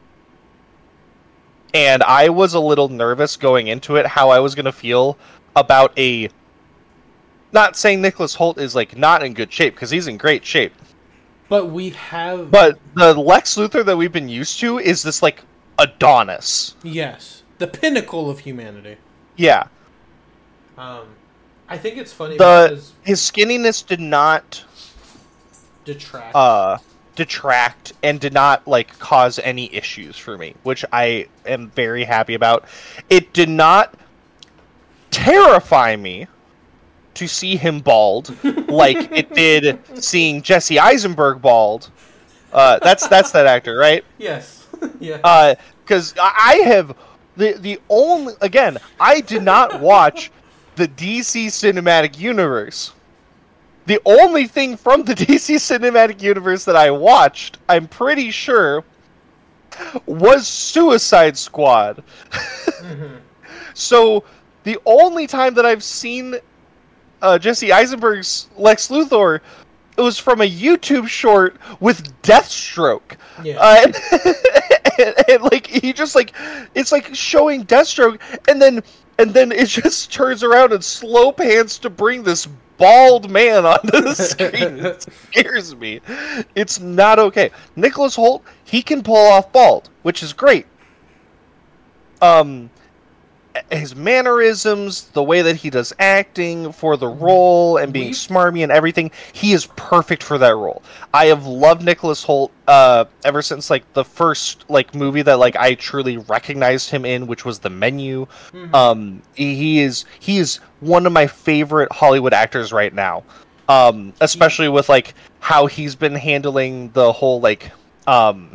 S2: and I was a little nervous going into it how I was going to feel about a. Not saying Nicholas Hoult is like not in good shape, because he's in great shape.
S1: But we have.
S2: But the Lex Luthor that we've been used to is this like Adonis.
S1: Yes, the pinnacle of humanity.
S2: Yeah.
S1: Um, I think it's funny
S2: the
S1: because
S2: his skinniness did not
S1: detract.
S2: Uh, detract and did not like cause any issues for me, which I am very happy about. It did not terrify me to see him bald like it did seeing Jesse Eisenberg bald. Uh, that's that's that actor, right?
S1: Yes. Yeah.
S2: Uh, because I have the the only again I did not watch the D C Cinematic Universe. The only thing from the D C Cinematic Universe that I watched, I'm pretty sure, was Suicide Squad.
S1: Mm-hmm.
S2: So the only time that I've seen Uh, Jesse Eisenberg's Lex Luthor, it was from a YouTube short with Deathstroke.
S1: Yeah.
S2: Uh, and, and, like he just like it's like showing Deathstroke, and then and then it just turns around and slow pans to bring this bald man onto the screen. It scares me. It's not okay. Nicholas Hoult, he can pull off bald, which is great. Um. His mannerisms, the way that he does acting for the role, and being smarmy and everything, he is perfect for that role. I have loved Nicholas Hoult uh, ever since like the first like movie that like I truly recognized him in, which was The Menu. Mm-hmm. Um, he, he is he is one of my favorite Hollywood actors right now, um, especially with like how he's been handling the whole like. Um,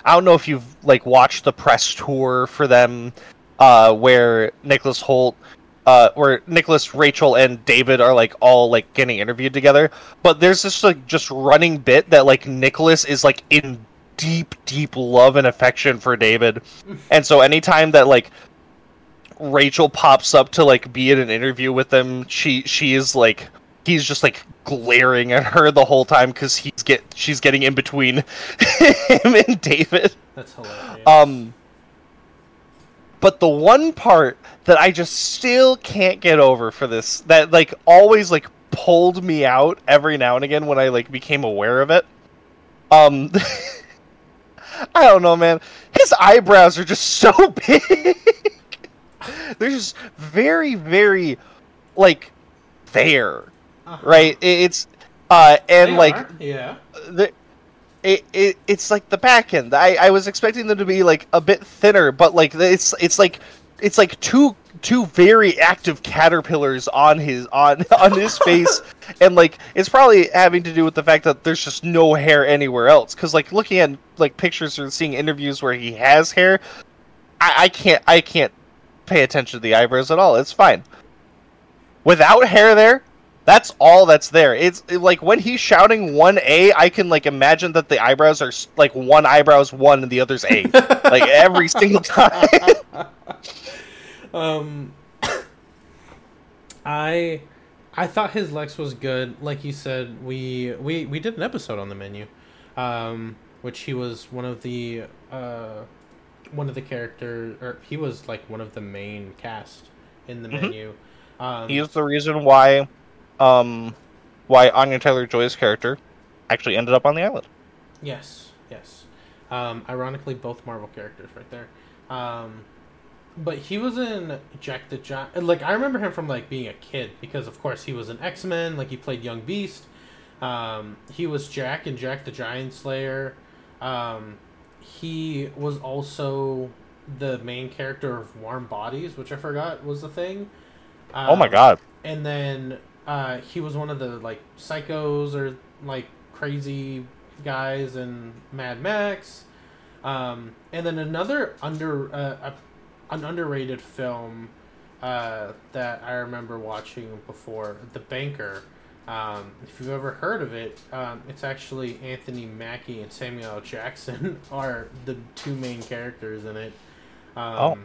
S2: I don't know if you've like watched the press tour for them, uh, where Nicholas Hoult, uh, where Nicholas, Rachel, and David are like all like getting interviewed together. But there's this like just running bit that like Nicholas is like in deep, deep love and affection for David, and so anytime that like Rachel pops up to like be in an interview with them, she she is like he's just like glaring at her the whole time because he's get she's getting in between him and David.
S1: That's hilarious.
S2: Um, but the one part that I just still can't get over for this, that like always like pulled me out every now and again when I like became aware of it. Um, I don't know, man. His eyebrows are just so big. They're just very, very, like, there, uh-huh. right? It's, uh, and
S1: they
S2: like,
S1: are. yeah,
S2: the, it, it, it's like the back end. I, I was expecting them to be like a bit thinner, but like it's, it's like, it's like two, two very active caterpillars on his, on, on his face, and like it's probably having to do with the fact that there's just no hair anywhere else. Because like looking at like pictures or seeing interviews where he has hair, I, I can't, I can't. pay attention to the eyebrows at all. It's fine. Without hair there, that's all that's there. It's it, like when he's shouting one A, I can like imagine that the eyebrows are like one eyebrow's one and the other's A. Like every single time.
S1: um I I thought his Lex was good. Like you said, we we we did an episode on the menu. Um which he was one of the uh one of the characters, or he was like one of the main cast in the mm-hmm. menu. Um,
S2: He's the reason why, um, why Anya Taylor-Joy's character actually ended up on the island.
S1: Yes, yes. Um, ironically, both Marvel characters right there. Um, but he was in Jack the Giant. Like I remember him from like being a kid because, of course, he was an X-Men. Like he played Young Beast. Um, he was Jack in Jack the Giant Slayer. Um, He was also the main character of Warm Bodies, which I forgot was the thing. Um,
S2: oh my god!
S1: And then uh, he was one of the like psychos or like crazy guys in Mad Max. Um, and then another under uh, a, an underrated film uh, that I remember watching before, The Banker. Um, if you've ever heard of it, um, it's actually Anthony Mackie and Samuel L. Jackson are the two main characters in it. Um,
S2: oh,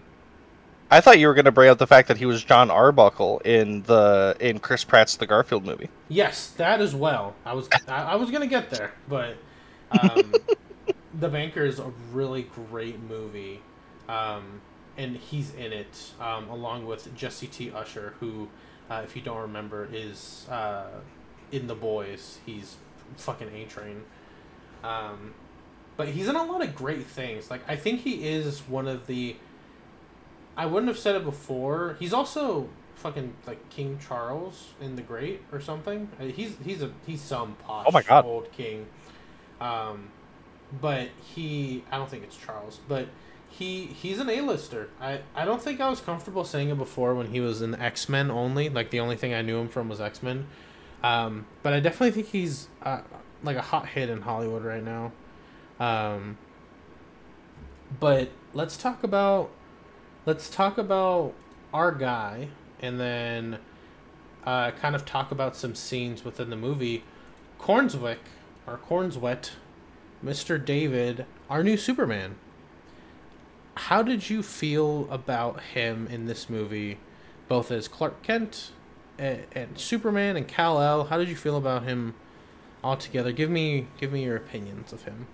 S2: I thought you were going to bring up the fact that he was John Arbuckle in the in Chris Pratt's The Garfield movie.
S1: Yes, that as well. I was I, I was going to get there, but um, The Banker is a really great movie, um, and he's in it um, along with Jesse T. Usher, who. Uh, if you don't remember, is uh, in The Boys. He's fucking A-Train. Um, but he's in a lot of great things. Like, I think he is one of the... I wouldn't have said it before. He's also fucking, like, King Charles in The Great or something. Uh, he's he's a he's some posh
S2: oh my God.
S1: old king. Um, but he... I don't think it's Charles, but... He he's an A-lister. I, I don't think I was comfortable saying it before when he was in X-Men only. Like, the only thing I knew him from was X-Men. Um, but I definitely think he's, uh, like, a hot hit in Hollywood right now. Um, but let's talk about... Let's talk about our guy, and then uh, kind of talk about some scenes within the movie. Cornswick, or Cornswet, Mister David, our new Superman. How did you feel about him in this movie, both as Clark Kent and, and Superman and Kal-El? How did you feel about him altogether? Give me, give me your opinions of him.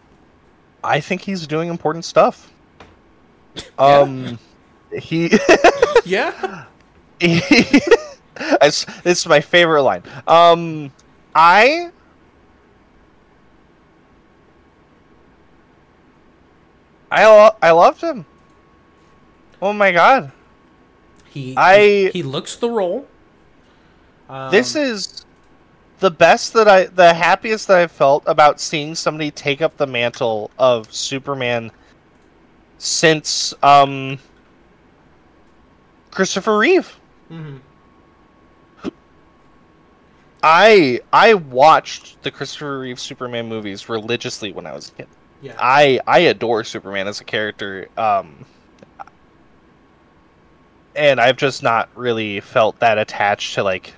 S2: I think he's doing important stuff.
S1: Yeah.
S2: Um, he,
S1: yeah,
S2: he, it's, it's my favorite line. Um, I. I lo- I loved him. Oh my god.
S1: He
S2: I
S1: he, he looks the role. Um,
S2: this is the best that I the happiest that I've felt about seeing somebody take up the mantle of Superman since um Christopher Reeve.
S1: Mm-hmm.
S2: I I watched the Christopher Reeve Superman movies religiously when I was a kid.
S1: Yeah.
S2: I I adore Superman as a character, um, and I've just not really felt that attached to like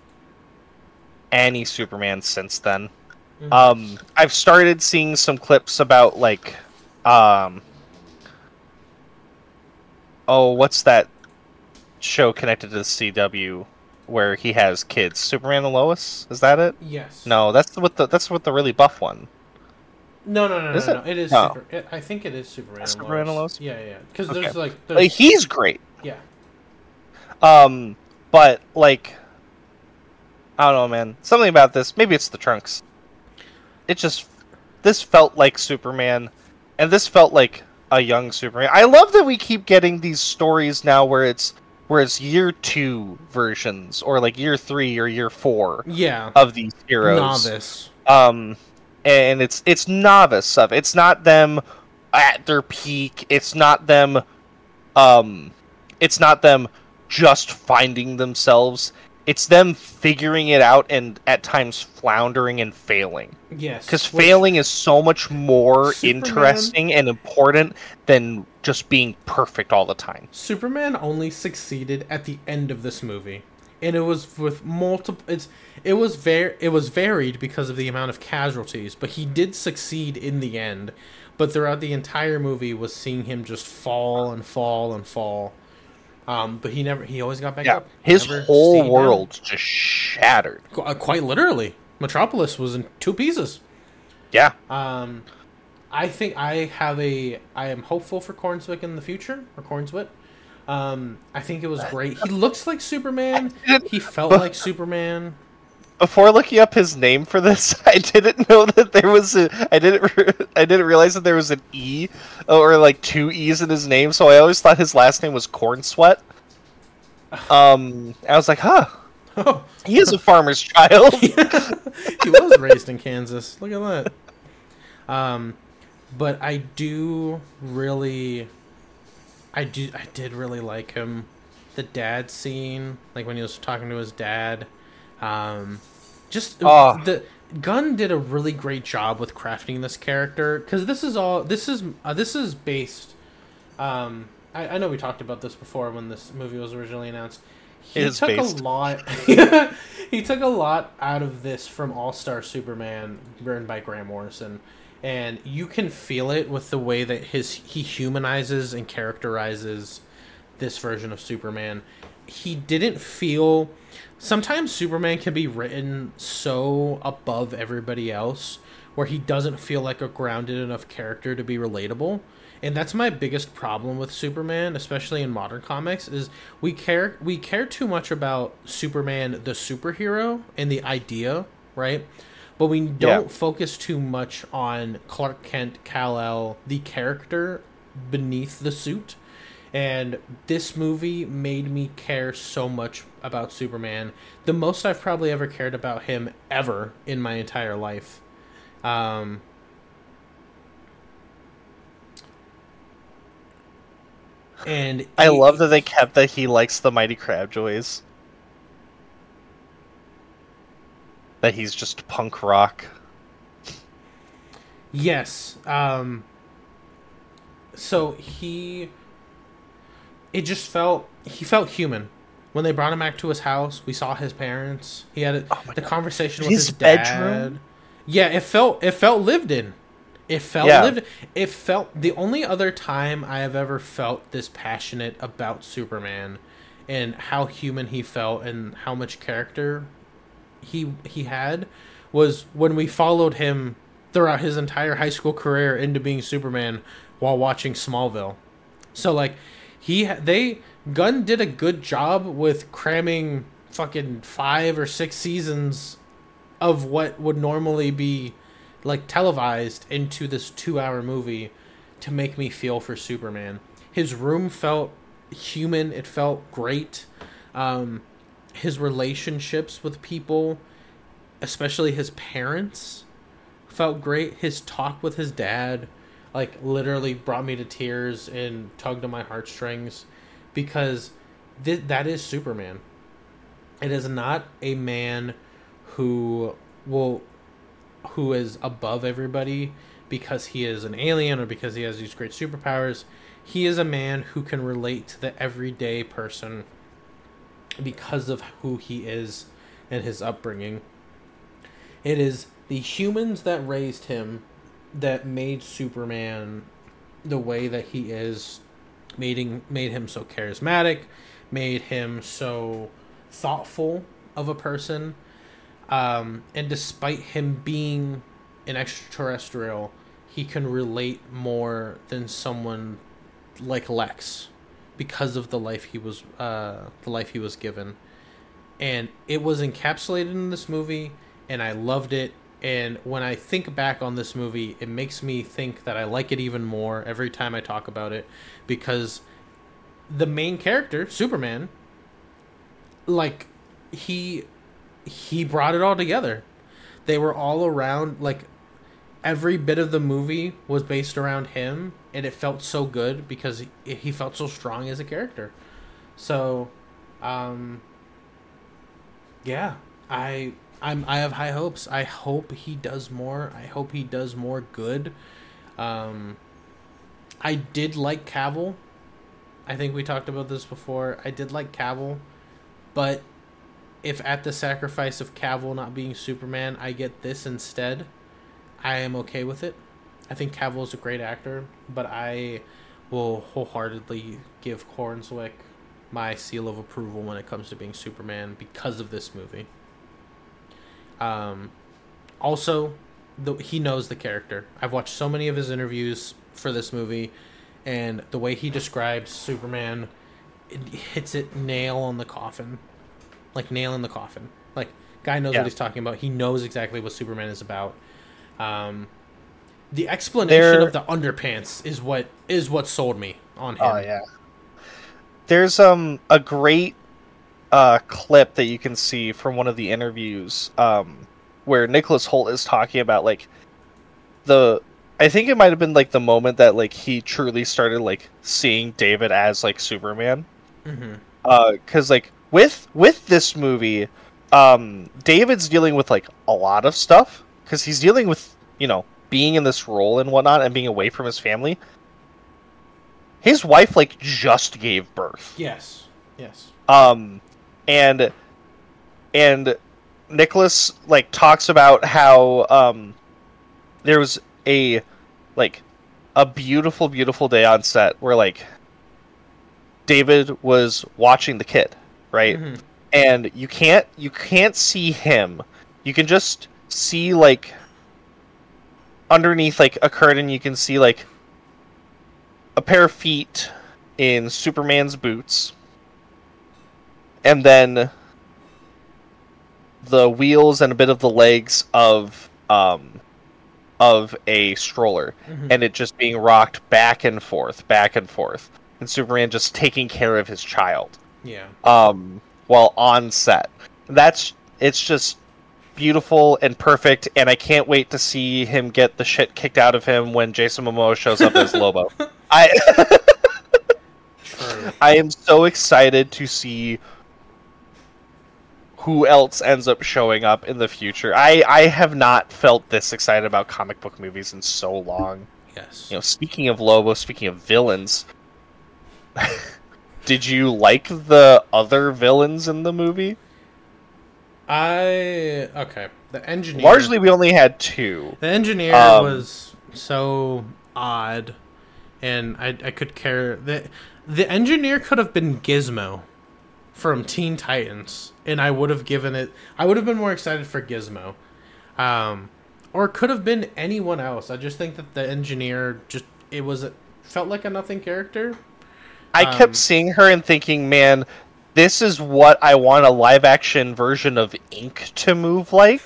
S2: any Superman since then.
S1: Mm-hmm.
S2: Um, I've started seeing some clips about like, um, oh, what's that show connected to the C W where he has kids? Superman and Lois? Is that it?
S1: Yes.
S2: No, that's with the that's with the really buff one.
S1: No, no, no,
S2: Is
S1: no,
S2: it?
S1: no. It is
S2: No.
S1: super. It, I think it is Superman and
S2: Superman and
S1: Lois.
S2: Lois?
S1: Yeah, yeah. Because
S2: Okay.
S1: there's like,
S2: Like,
S1: there's,
S2: he's great.
S1: yeah.
S2: Um, but like, I don't know, man. Something about this. Maybe it's the trunks. It just this felt like Superman, and this felt like a young Superman. I love that we keep getting these stories now where it's where it's year two versions or like year three or year four
S1: Yeah.
S2: of these heroes.
S1: Novice.
S2: Um, and it's it's novice stuff. It's not them at their peak. It's not them. Um, it's not them just finding themselves. It's them figuring it out and at times floundering and failing.
S1: Yes.
S2: Because
S1: which-
S2: failing is so much more
S1: Superman-
S2: interesting and important than just being perfect all the time.
S1: Superman only succeeded at the end of this movie, and it was with multiple. It's it was very it was varied because of the amount of casualties, but he did succeed in the end. But throughout the entire movie, was seeing him just fall and fall and fall. Um, but he never he always got back
S2: Yeah,
S1: up.
S2: his
S1: Never
S2: whole
S1: stayed down.
S2: world just shattered.
S1: Qu- uh, quite literally, Metropolis was in two pieces.
S2: Yeah.
S1: Um, I think I have a. I am hopeful for Cornswick in the future, or Cornswit. Um, I think it was great. He looks like Superman. He felt like Superman.
S2: Before looking up his name for this, I didn't know that there was a. I didn't. Re- I didn't realize that there was an E, or like two E's in his name. So I always thought his last name was Corn Sweat. Um, I was like, huh.
S1: Oh,
S2: He is a farmer's child.
S1: he was raised in Kansas. Look at that. Um, but I do really, I do. I did really like him. The dad scene, like when he was talking to his dad. Um, just
S2: Oh.
S1: the Gunn did a really great job with crafting this character because this is all this is uh, this is based. Um, I, I know we talked about this before when this movie was originally announced. He
S2: It is
S1: took
S2: based.
S1: a lot. He took a lot out of this from All Star Superman, written by Grant Morrison, and you can feel it with the way that his he humanizes and characterizes this version of Superman. He didn't feel. Sometimes Superman can be written so above everybody else where he doesn't feel like a grounded enough character to be relatable. And that's my biggest problem with Superman, especially in modern comics, is we care we care too much about Superman the superhero and the idea, right? But we don't
S2: Yeah.
S1: focus too much on Clark Kent, Kal-El, the character beneath the suit. And this movie made me care so much about Superman. The most I've probably ever cared about him ever in my entire life. Um, and
S2: I
S1: he-
S2: love that they kept that he likes the Mighty Crabjoys. That he's just punk rock.
S1: Yes. Um, so he... It just felt... He felt human. When they brought him back to his house, we saw his parents. He had a,
S2: Oh my
S1: the
S2: God.
S1: conversation with
S2: His
S1: his, dad.
S2: bedroom?
S1: Yeah, it felt it felt lived in. It felt
S2: Yeah.
S1: lived. It felt the only other time I have ever felt this passionate about Superman, and how human he felt and how much character he he had, was when we followed him throughout his entire high school career into being Superman while watching Smallville. So like he they Gunn did a good job with cramming fucking five or six seasons of what would normally be like televised into this two-hour movie to make me feel for Superman. His room felt human. It felt great. Um, his relationships with people, especially his parents, felt great. His talk with his dad, like, literally brought me to tears and tugged on my heartstrings, because th- that is Superman. It is not a man who will who is above everybody because he is an alien or because he has these great superpowers. He is a man who can relate to the everyday person because of who he is and his upbringing. It is the humans that raised him that made Superman the way that he is, made him, made him so charismatic, made him so thoughtful of a person. Um, and despite him being an extraterrestrial, he can relate more than someone like Lex because of the life he was uh, the life he was given. And it was encapsulated in this movie, and I loved it. And when I think back on this movie, it makes me think that I like it even more every time I talk about it, because the main character, Superman, like he he brought it all together. They were all around, like every bit of the movie was based around him, and it felt so good because he, he felt so strong as a character. So, um, yeah, I I'm I have high hopes. I hope he does more. I hope he does more good. Um, I did like Cavill. I think we talked about this before. I did like Cavill, but if at the sacrifice of Cavill not being Superman, I get this instead, I am okay with it. I think Cavill is a great actor, but I will wholeheartedly give Cornswick my seal of approval when it comes to being Superman because of this movie. Um, also, the, he knows the character. I've watched so many of his interviews for this movie, and the way he describes Superman, it hits it nail on the coffin. Like, nail in the coffin. Like, guy knows yeah. what he's talking about. He knows exactly what Superman is about. Um, the explanation there... of the underpants is what is what sold me on him.
S2: Oh, yeah. There's um a great uh, clip that you can see from one of the interviews um, where Nicholas Hoult is talking about, like, the... I think it might have been, like, the moment that, like, he truly started, like, seeing David as, like, Superman.
S1: Mm-hmm.
S2: Uh, 'cause, like, with with this movie, um, David's dealing with, like, a lot of stuff. Because he's dealing with, you know, being in this role and whatnot and being away from his family. His wife, like, just gave birth.
S1: Yes. Yes.
S2: Um, and, and Nicholas, like, talks about how, um, there was a, like, a beautiful, beautiful day on set where, like, David was watching the kid, right? Mm-hmm. And you can't, you can't see him. You can just see, like, underneath, like, a curtain, you can see, like, a pair of feet in Superman's boots, and then the wheels and a bit of the legs of um of a stroller, mm-hmm. and it just being rocked back and forth, back and forth, and Superman just taking care of his child.
S1: Yeah.
S2: Um, while on set. That's it's just beautiful and perfect, and I can't wait to see him get the shit kicked out of him when Jason Momoa shows up as Lobo. I I am so excited to see who else ends up showing up in the future. I, I have not felt this excited about comic book movies in so long.
S1: Yes.
S2: You know, speaking of Lobo, speaking of villains, did you like the other villains in the movie?
S1: I okay. The engineer.
S2: Largely, we only had two.
S1: The engineer um, was so odd, and I I could care the the engineer could have been Gizmo from Teen Titans, and I would have given it. I would have been more excited for Gizmo, um, or it could have been anyone else. I just think that the engineer just it was it felt like a nothing character.
S2: I um, kept seeing her and thinking, man, this is what I want a live action version of Ink to move like.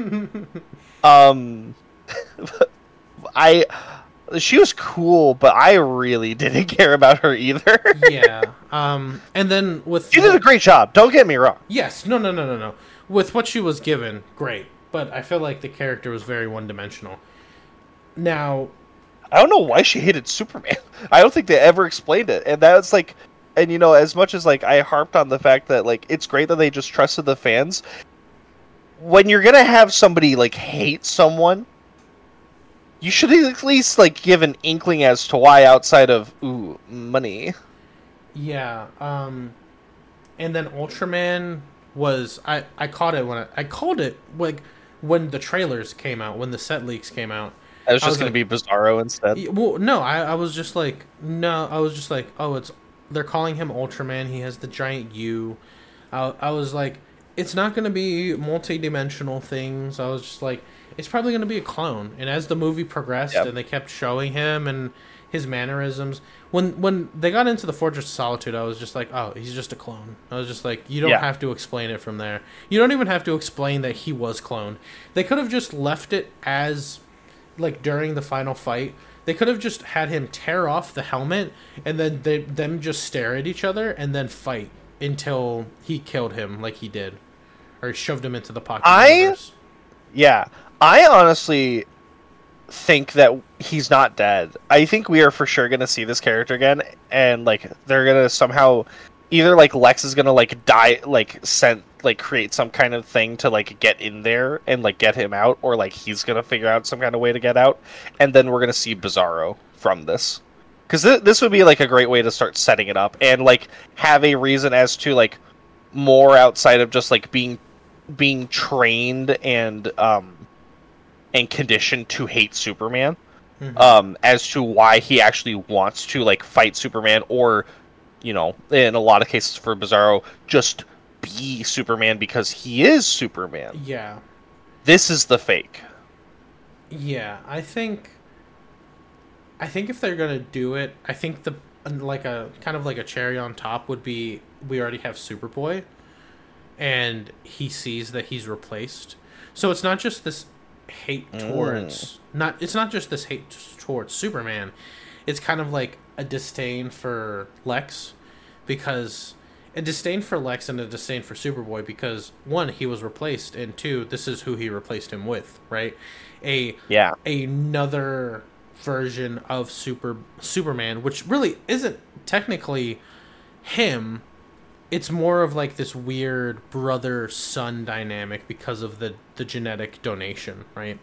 S2: um, I, she was cool, but I really didn't care about her either.
S1: Yeah. Um, and then with
S2: she did a great job. Don't get me wrong.
S1: Yes. No. No. No. No. No. With what she was given, great. But I feel like the character was very one dimensional. Now,
S2: I don't know why she hated Superman. I don't think they ever explained it, and that's like. And, you know, as much as, like, I harped on the fact that, like, it's great that they just trusted the fans, when you're gonna have somebody, like, hate someone, you should at least like give an inkling as to why outside of ooh money.
S1: Yeah. Um, and then Ultraman was I I caught it when I, I called it like when the trailers came out, when the set leaks came out.
S2: I was
S1: I
S2: just
S1: was
S2: gonna
S1: like,
S2: be Bizarro instead.
S1: y- well, no, I I was just like no, I was just like oh, it's they're calling him Ultraman. He has the giant U. I I was like it's not gonna be multi-dimensional things. I was just like it's probably gonna be a clone. And as the movie progressed
S2: Yep.
S1: and they kept showing him and his mannerisms, when when they got into the Fortress of Solitude, I was just like, oh, he's just a clone. I was just like, you don't
S2: Yeah.
S1: have to explain it from there. You don't even have to explain that he was cloned. They could have just left it as, like during the final fight, they could have just had him tear off the helmet and then they them just stare at each other and then fight until he killed him like he did, or shoved him into the pocket
S2: I
S1: universe.
S2: yeah, I honestly think that he's not dead. I think we are for sure gonna see this character again, and like they're gonna somehow either like Lex is gonna like die, like sent like create some kind of thing to like get in there and like get him out, or like he's gonna figure out some kind of way to get out, and then we're gonna see Bizarro from this. Because th- this would be like a great way to start setting it up and like have a reason as to like more outside of just like being being trained and um and conditioned to hate Superman,
S1: Mhm.
S2: um, as to why he actually wants to like fight Superman, or you know, in a lot of cases for Bizarro, just be Superman because he is Superman.
S1: Yeah,
S2: This is the fake.
S1: yeah. I think, I think if they're gonna do it, I think the like a kind of like a cherry on top would be we already have Superboy, and he sees that he's replaced. So it's not just this hate towards not it's not just this hate towards Superman. It's kind of like a disdain for Lex, because a disdain for Lex and a disdain for Superboy because one, he was replaced, and two, this is who he replaced him with, right? A
S2: Yeah.
S1: another version of Super Superman, which really isn't technically him. It's more of like this weird brother son dynamic because of the the genetic donation, right?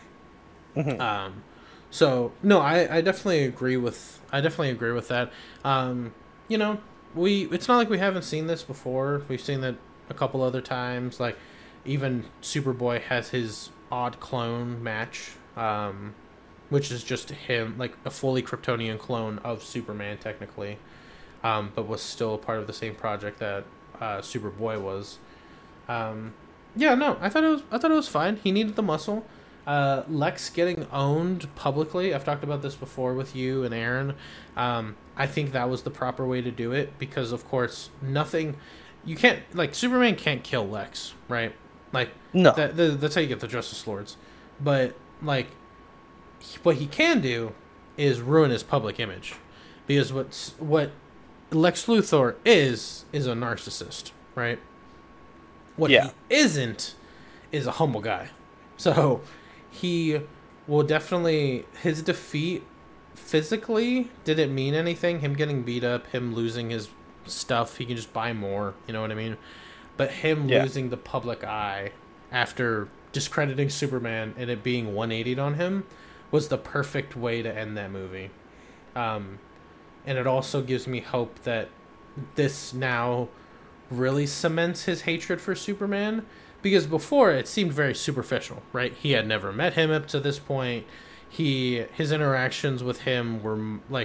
S2: Mhm.
S1: Um, so no, I, I definitely agree with I definitely agree with that. Um, you know, we it's not like we haven't seen this before. We've seen that a couple other times. Like even Superboy has his odd clone match, um, which is just him, like a fully Kryptonian clone of Superman, technically, um, but was still a part of the same project that uh, Superboy was. Um, yeah, no, I thought it was I thought it was fine. He needed the muscle. Uh, Lex getting owned publicly. I've talked about this before with you and Aaron. Um, I think that was the proper way to do it because, of course, nothing. You can't like Superman can't kill Lex, right? Like
S2: No.
S1: that. that that's how you get the Justice Lords. But like, he- what he can do is ruin his public image, because what's what Lex Luthor is is a narcissist, right? What
S2: Yeah.
S1: he isn't is a humble guy. So he will definitely his defeat physically didn't mean anything. Him getting beat up, him losing his stuff, he can just buy more, you know what I mean? But him
S2: Yeah.
S1: losing the public eye after discrediting Superman and it being one eightied on him was the perfect way to end that movie. Um, and it also gives me hope that this now really cements his hatred for Superman, because before it seemed very superficial, right? He had never met him up to this point. He his interactions with him were like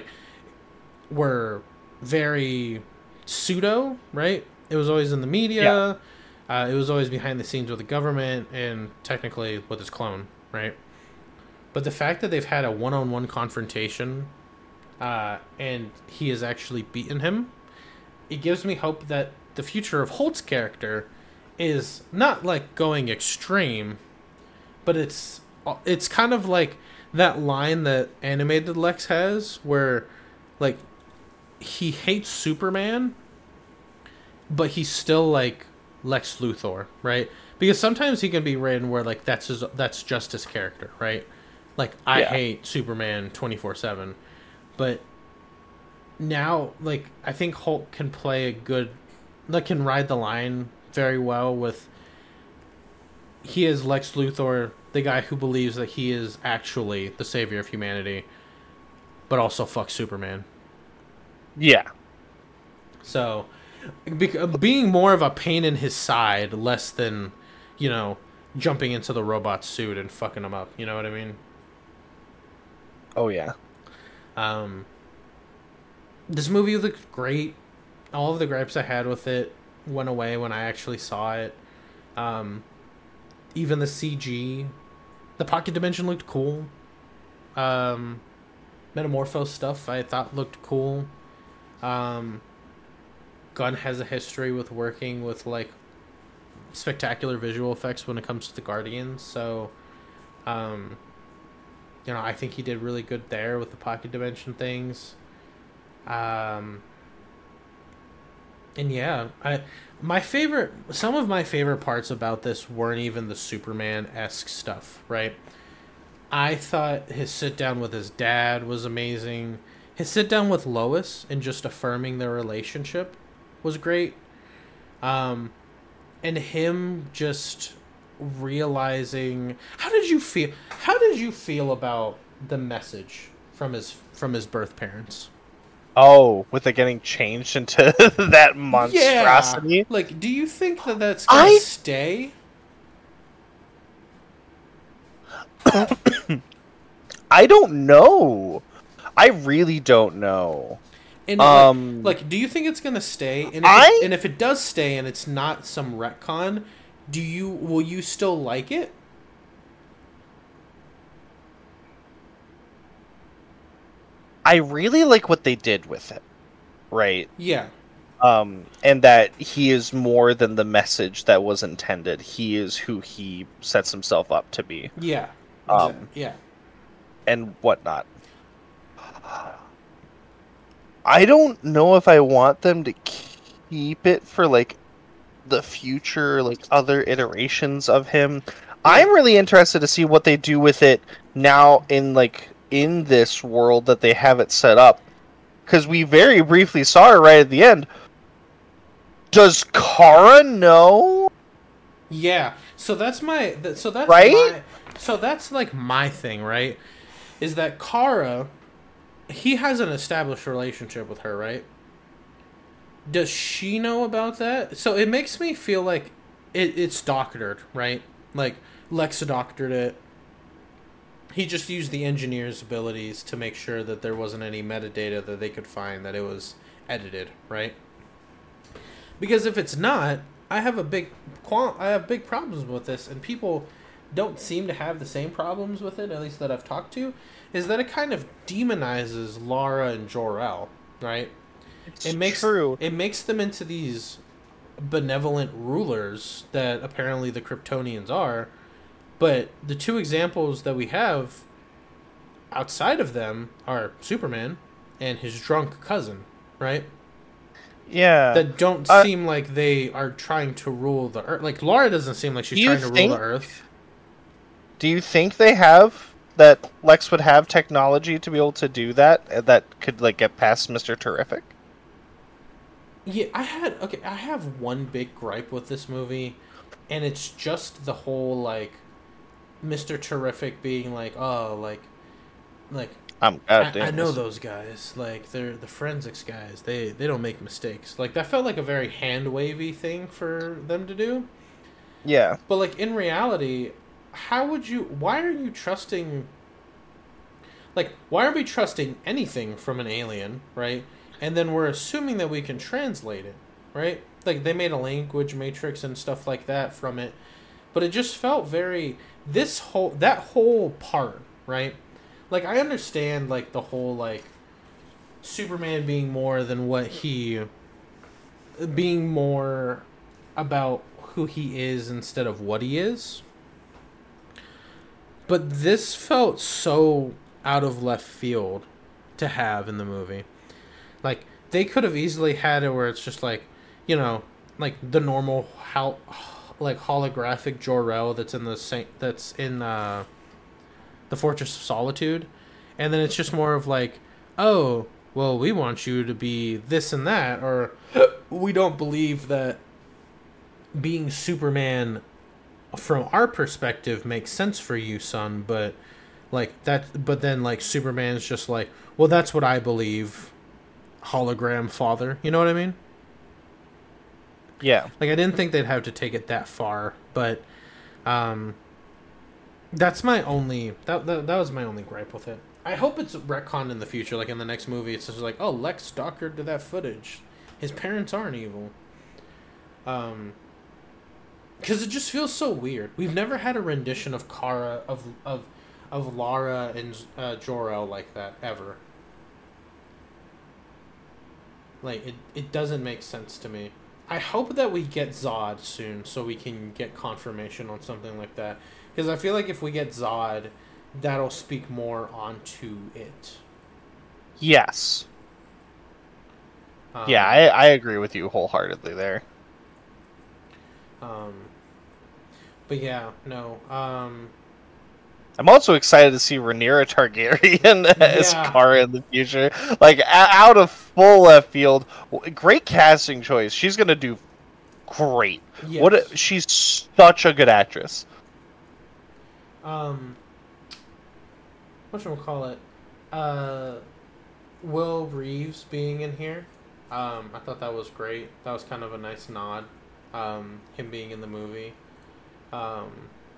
S1: were very pseudo, right? It was always in the media.
S2: Yeah.
S1: Uh, it was always behind the scenes with the government and technically with his clone, right? But the fact that they've had a one-on-one confrontation, uh, and he has actually beaten him, it gives me hope that the future of Holt's character is not like going extreme, but it's it's kind of like that line that animated Lex has where like he hates Superman, but he's still like Lex Luthor, right? Because sometimes he can be written where like that's his that's just his character, right? Like I
S2: Yeah.
S1: hate Superman twenty-four seven, but now like I think Hulk can play a good like can ride the line very well with he is Lex Luthor. the guy who believes that he is actually the savior of humanity, but also fuck Superman.
S2: Yeah.
S1: So, be- being more of a pain in his side, less than, you know, jumping into the robot suit and fucking him up. You know what I mean?
S2: Oh, yeah.
S1: Um, this movie looked great. All of the gripes I had with it went away when I actually saw it. Um, even the C G, the pocket dimension looked cool. Um, Metamorpho stuff I thought looked cool. Um, Gunn has a history with working with like spectacular visual effects when it comes to the Guardians, so um, you know, I think he did really good there with the pocket dimension things. Um, and yeah, I my favorite, some of my favorite parts about this weren't even the Superman-esque stuff, right? I thought his sit down with his dad was amazing. His sit down with Lois and just affirming their relationship was great. Um, and him just realizing, how did you feel? How did you feel about the message from his from his birth parents?
S2: Oh, with it getting changed into that monstrosity.
S1: Yeah. Like, do you think that that's gonna
S2: I...
S1: stay?
S2: I don't know. I really don't know.
S1: And
S2: um,
S1: like, like, do you think it's gonna stay? And if,
S2: I...
S1: it, and if it does stay, and it's not some retcon, do you will you still like it?
S2: I really like what they did with it, right?
S1: Yeah.
S2: Um, and that he is more than the message that was intended. He is who he sets himself up to be.
S1: Yeah.
S2: Um,
S1: Exactly. Yeah.
S2: And whatnot. I don't know if I want them to keep it for like the future, like other iterations of him. Yeah. I'm really interested to see what they do with it now in like in this world that they have it set up, because we very briefly saw it right at the end. Does Kara know?
S1: Yeah. So that's my. So that's
S2: right.
S1: My, so that's like my thing, right? Is that Kara? He has an established relationship with her, right? Does she know about that? So it makes me feel like it, it's doctored, right? Like Lex doctored it. He just used the engineer's abilities to make sure that there wasn't any metadata that they could find that it was edited, right? Because if it's not, I have a big I have big problems with this, and people don't seem to have the same problems with it, at least that I've talked to, is that it kind of demonizes Lara and Jor-El, right?
S2: It's
S1: it makes
S2: true.
S1: It makes them into these benevolent rulers that apparently the Kryptonians are. But the two examples that we have outside of them are Superman and his drunk cousin, right?
S2: Yeah.
S1: That don't
S2: uh,
S1: seem like they are trying to rule the Earth. Like, Lara doesn't seem like she's trying to
S2: think,
S1: rule the Earth.
S2: Do you think they have, that Lex would have technology to be able to do that, that could, like, get past Mister Terrific?
S1: Yeah, I had, okay, I have one big gripe with this movie, and it's just the whole, like, Mister Terrific being like, oh, like, like,
S2: I'm
S1: I, I know those guys. Like, they're the forensics guys. They they don't make mistakes. Like, that felt like a very hand-wavy thing for them to do.
S2: Yeah.
S1: But, like, in reality, how would you... Why are you trusting... Like, why are we trusting anything from an alien, right? And then we're assuming that we can translate it, right? Like, they made a language matrix and stuff like that from it. But it just felt very... This whole... That whole part, right? Like, I understand, like, the whole, like, Superman being more than what he... Being more about who he is instead of what he is. But this felt so out of left field to have in the movie. Like, they could have easily had it where it's just, like, you know, like, the normal, how, like, holographic Jor-El that's in the Saint... That's in, uh... the Fortress of Solitude, and then it's just more of like, oh, well, we want you to be this and that, or we don't believe that being Superman from our perspective makes sense for you, son, but like that but then like Superman's just like, well, that's what I believe, hologram father. You know what I mean?
S2: Yeah.
S1: Like I didn't think they'd have to take it that far, but um that's my only that, that that was my only gripe with it. I hope it's retconned in the future, like in the next movie it's just like, oh, Lex doctored to that footage. His parents aren't evil. Um because it just feels so weird. We've never had a rendition of Kara of of of Lara and uh, Jor-El like that ever. Like it, it doesn't make sense to me. I hope that we get Zod soon so we can get confirmation on something like that. Because I feel like if we get Zod, that'll speak more onto it.
S2: Yes.
S1: Um,
S2: Yeah, I, I agree with you wholeheartedly there.
S1: Um, but yeah, no. Um,
S2: I'm also excited to see Rhaenyra Targaryen as
S1: Yeah.
S2: Kara in the future. Like, o- out of full left field, w- great casting choice. She's gonna do great.
S1: yes.
S2: What? A, she's such a good actress.
S1: Um, whatchamacallit? Uh, Will Reeves being in here. Um, I thought that was great. That was kind of a nice nod. Um, him being in the movie. Um,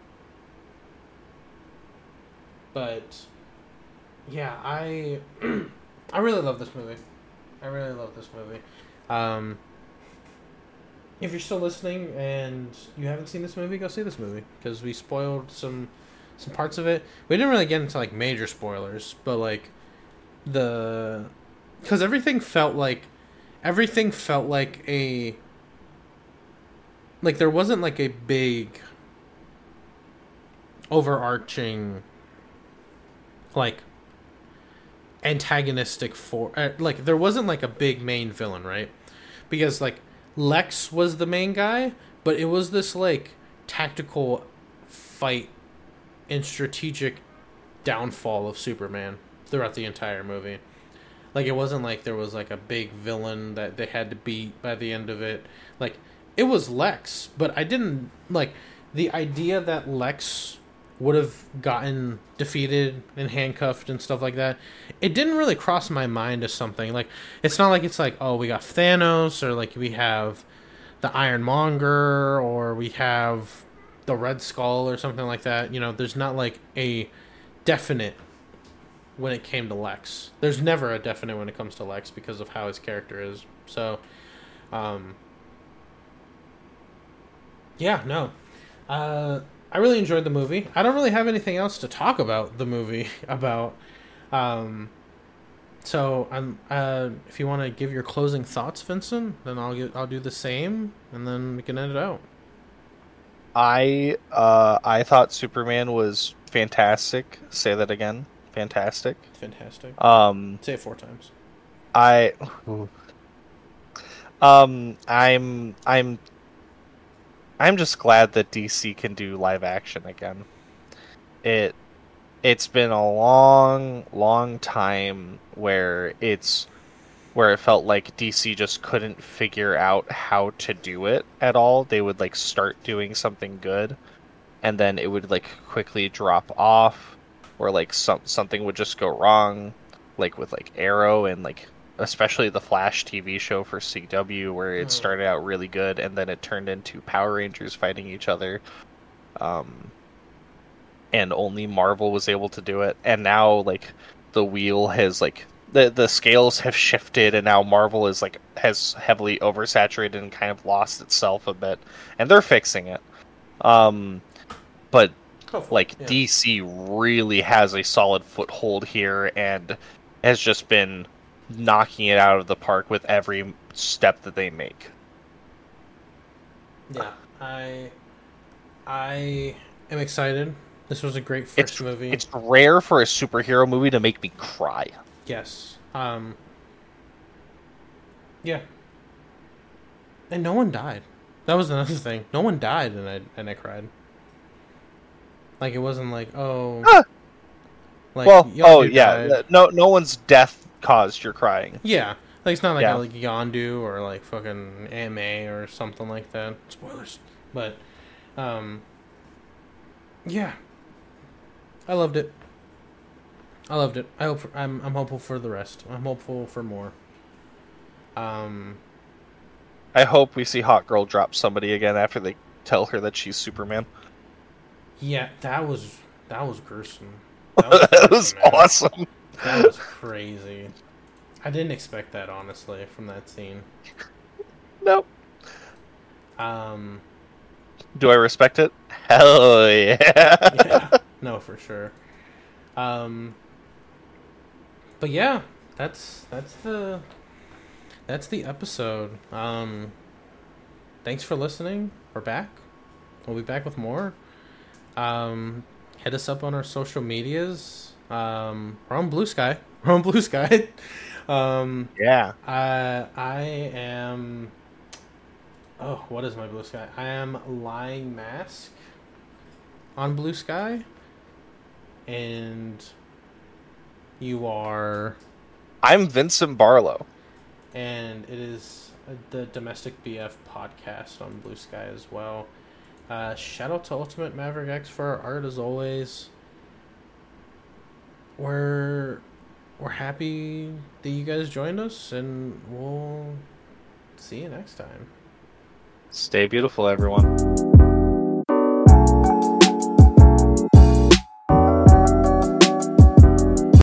S1: but yeah, I I really love this movie. I really love this movie. Um, if you're still listening and you haven't seen this movie, go see this movie because we spoiled some some parts of it. We didn't really get into like major spoilers, but like the because everything felt like everything felt like a like there wasn't like a big overarching like antagonistic for uh, like there wasn't like a big main villain, right? Because like Lex was the main guy, but it was this like tactical fight and strategic downfall of Superman throughout the entire movie. Like it wasn't like there was like a big villain that they had to beat by the end of it. Like it was Lex, but I didn't like the idea that Lex would have gotten defeated and handcuffed and stuff like that. It didn't really cross my mind as something like it's not like it's like, oh, we got Thanos or like we have the Ironmonger or we have the Red Skull or something like that. You know, there's not like a definite when it came to Lex. There's never a definite when it comes to Lex because of how his character is. So, um, yeah, no. Uh, I really enjoyed the movie. I don't really have anything else to talk about the movie about. Um, so, I'm. Uh, if you want to give your closing thoughts, Vincent, then I'll give, I'll do the same, and then we can end it out.
S2: I uh, I thought Superman was fantastic. Say that again. Fantastic.
S1: Fantastic.
S2: Um,
S1: Say it four times.
S2: I. Um, I'm I'm I'm just glad that D C can do live action again. It it's been a long, long time where it's where it felt like D C just couldn't figure out how to do it at all. They would like start doing something good and then it would like quickly drop off or like some something would just go wrong, like with like Arrow and like especially the Flash T V show for C W where it started out really good and then it turned into Power Rangers fighting each other. Um and only Marvel was able to do it. And now like the wheel has like the the scales have shifted and now Marvel is like has heavily oversaturated and kind of lost itself a bit. And they're fixing it. Um but
S1: Hopefully,
S2: like
S1: yeah.
S2: D C really has a solid foothold here and has just been knocking it out of the park with every step that they make.
S1: Yeah, I I am excited. This was a great first
S2: It's
S1: movie.
S2: it's rare for a superhero movie to make me cry.
S1: Yes. Um. Yeah. And no one died. That was another thing. No one died, and I and I cried. Like it wasn't like oh.
S2: Huh.
S1: Like
S2: Well,
S1: Yondu
S2: oh yeah,
S1: died.
S2: no no one's death caused your crying.
S1: Yeah. Like it's not like
S2: Yeah.
S1: like Yondu or like fucking A M A or something like that. Spoilers. But, um, Yeah, I loved it. I loved it. I hope for, I'm I'm hopeful for the rest. I'm hopeful for more. Um,
S2: I hope we see Hot Girl drop somebody again after they tell her that she's Superman.
S1: yeah, that was that was gruesome. That was,
S2: That
S1: gruesome,
S2: was
S1: man.
S2: awesome.
S1: That was crazy. I didn't expect that, honestly, from that scene.
S2: Nope.
S1: Um,
S2: Do I respect it? Hell yeah.
S1: yeah, no, for sure. Um, but yeah, that's that's the that's the episode. Um, thanks for listening. We're back. We'll be back with more. Um, hit us up on our social medias. Um, we're on Blue Sky. We're on Blue Sky. um,
S2: Yeah.
S1: I I am. Oh, what is my Blue Sky? I am Lying Mask on Blue Sky, and you are,
S2: I'm Vincent Barlow.
S1: and it is the Domestic B F podcast on Blue Sky as well. Uh, shout out to Ultimate Maverick X for our art as always. We're we're happy that you guys joined us, and we'll see you next time.
S2: Stay beautiful, everyone.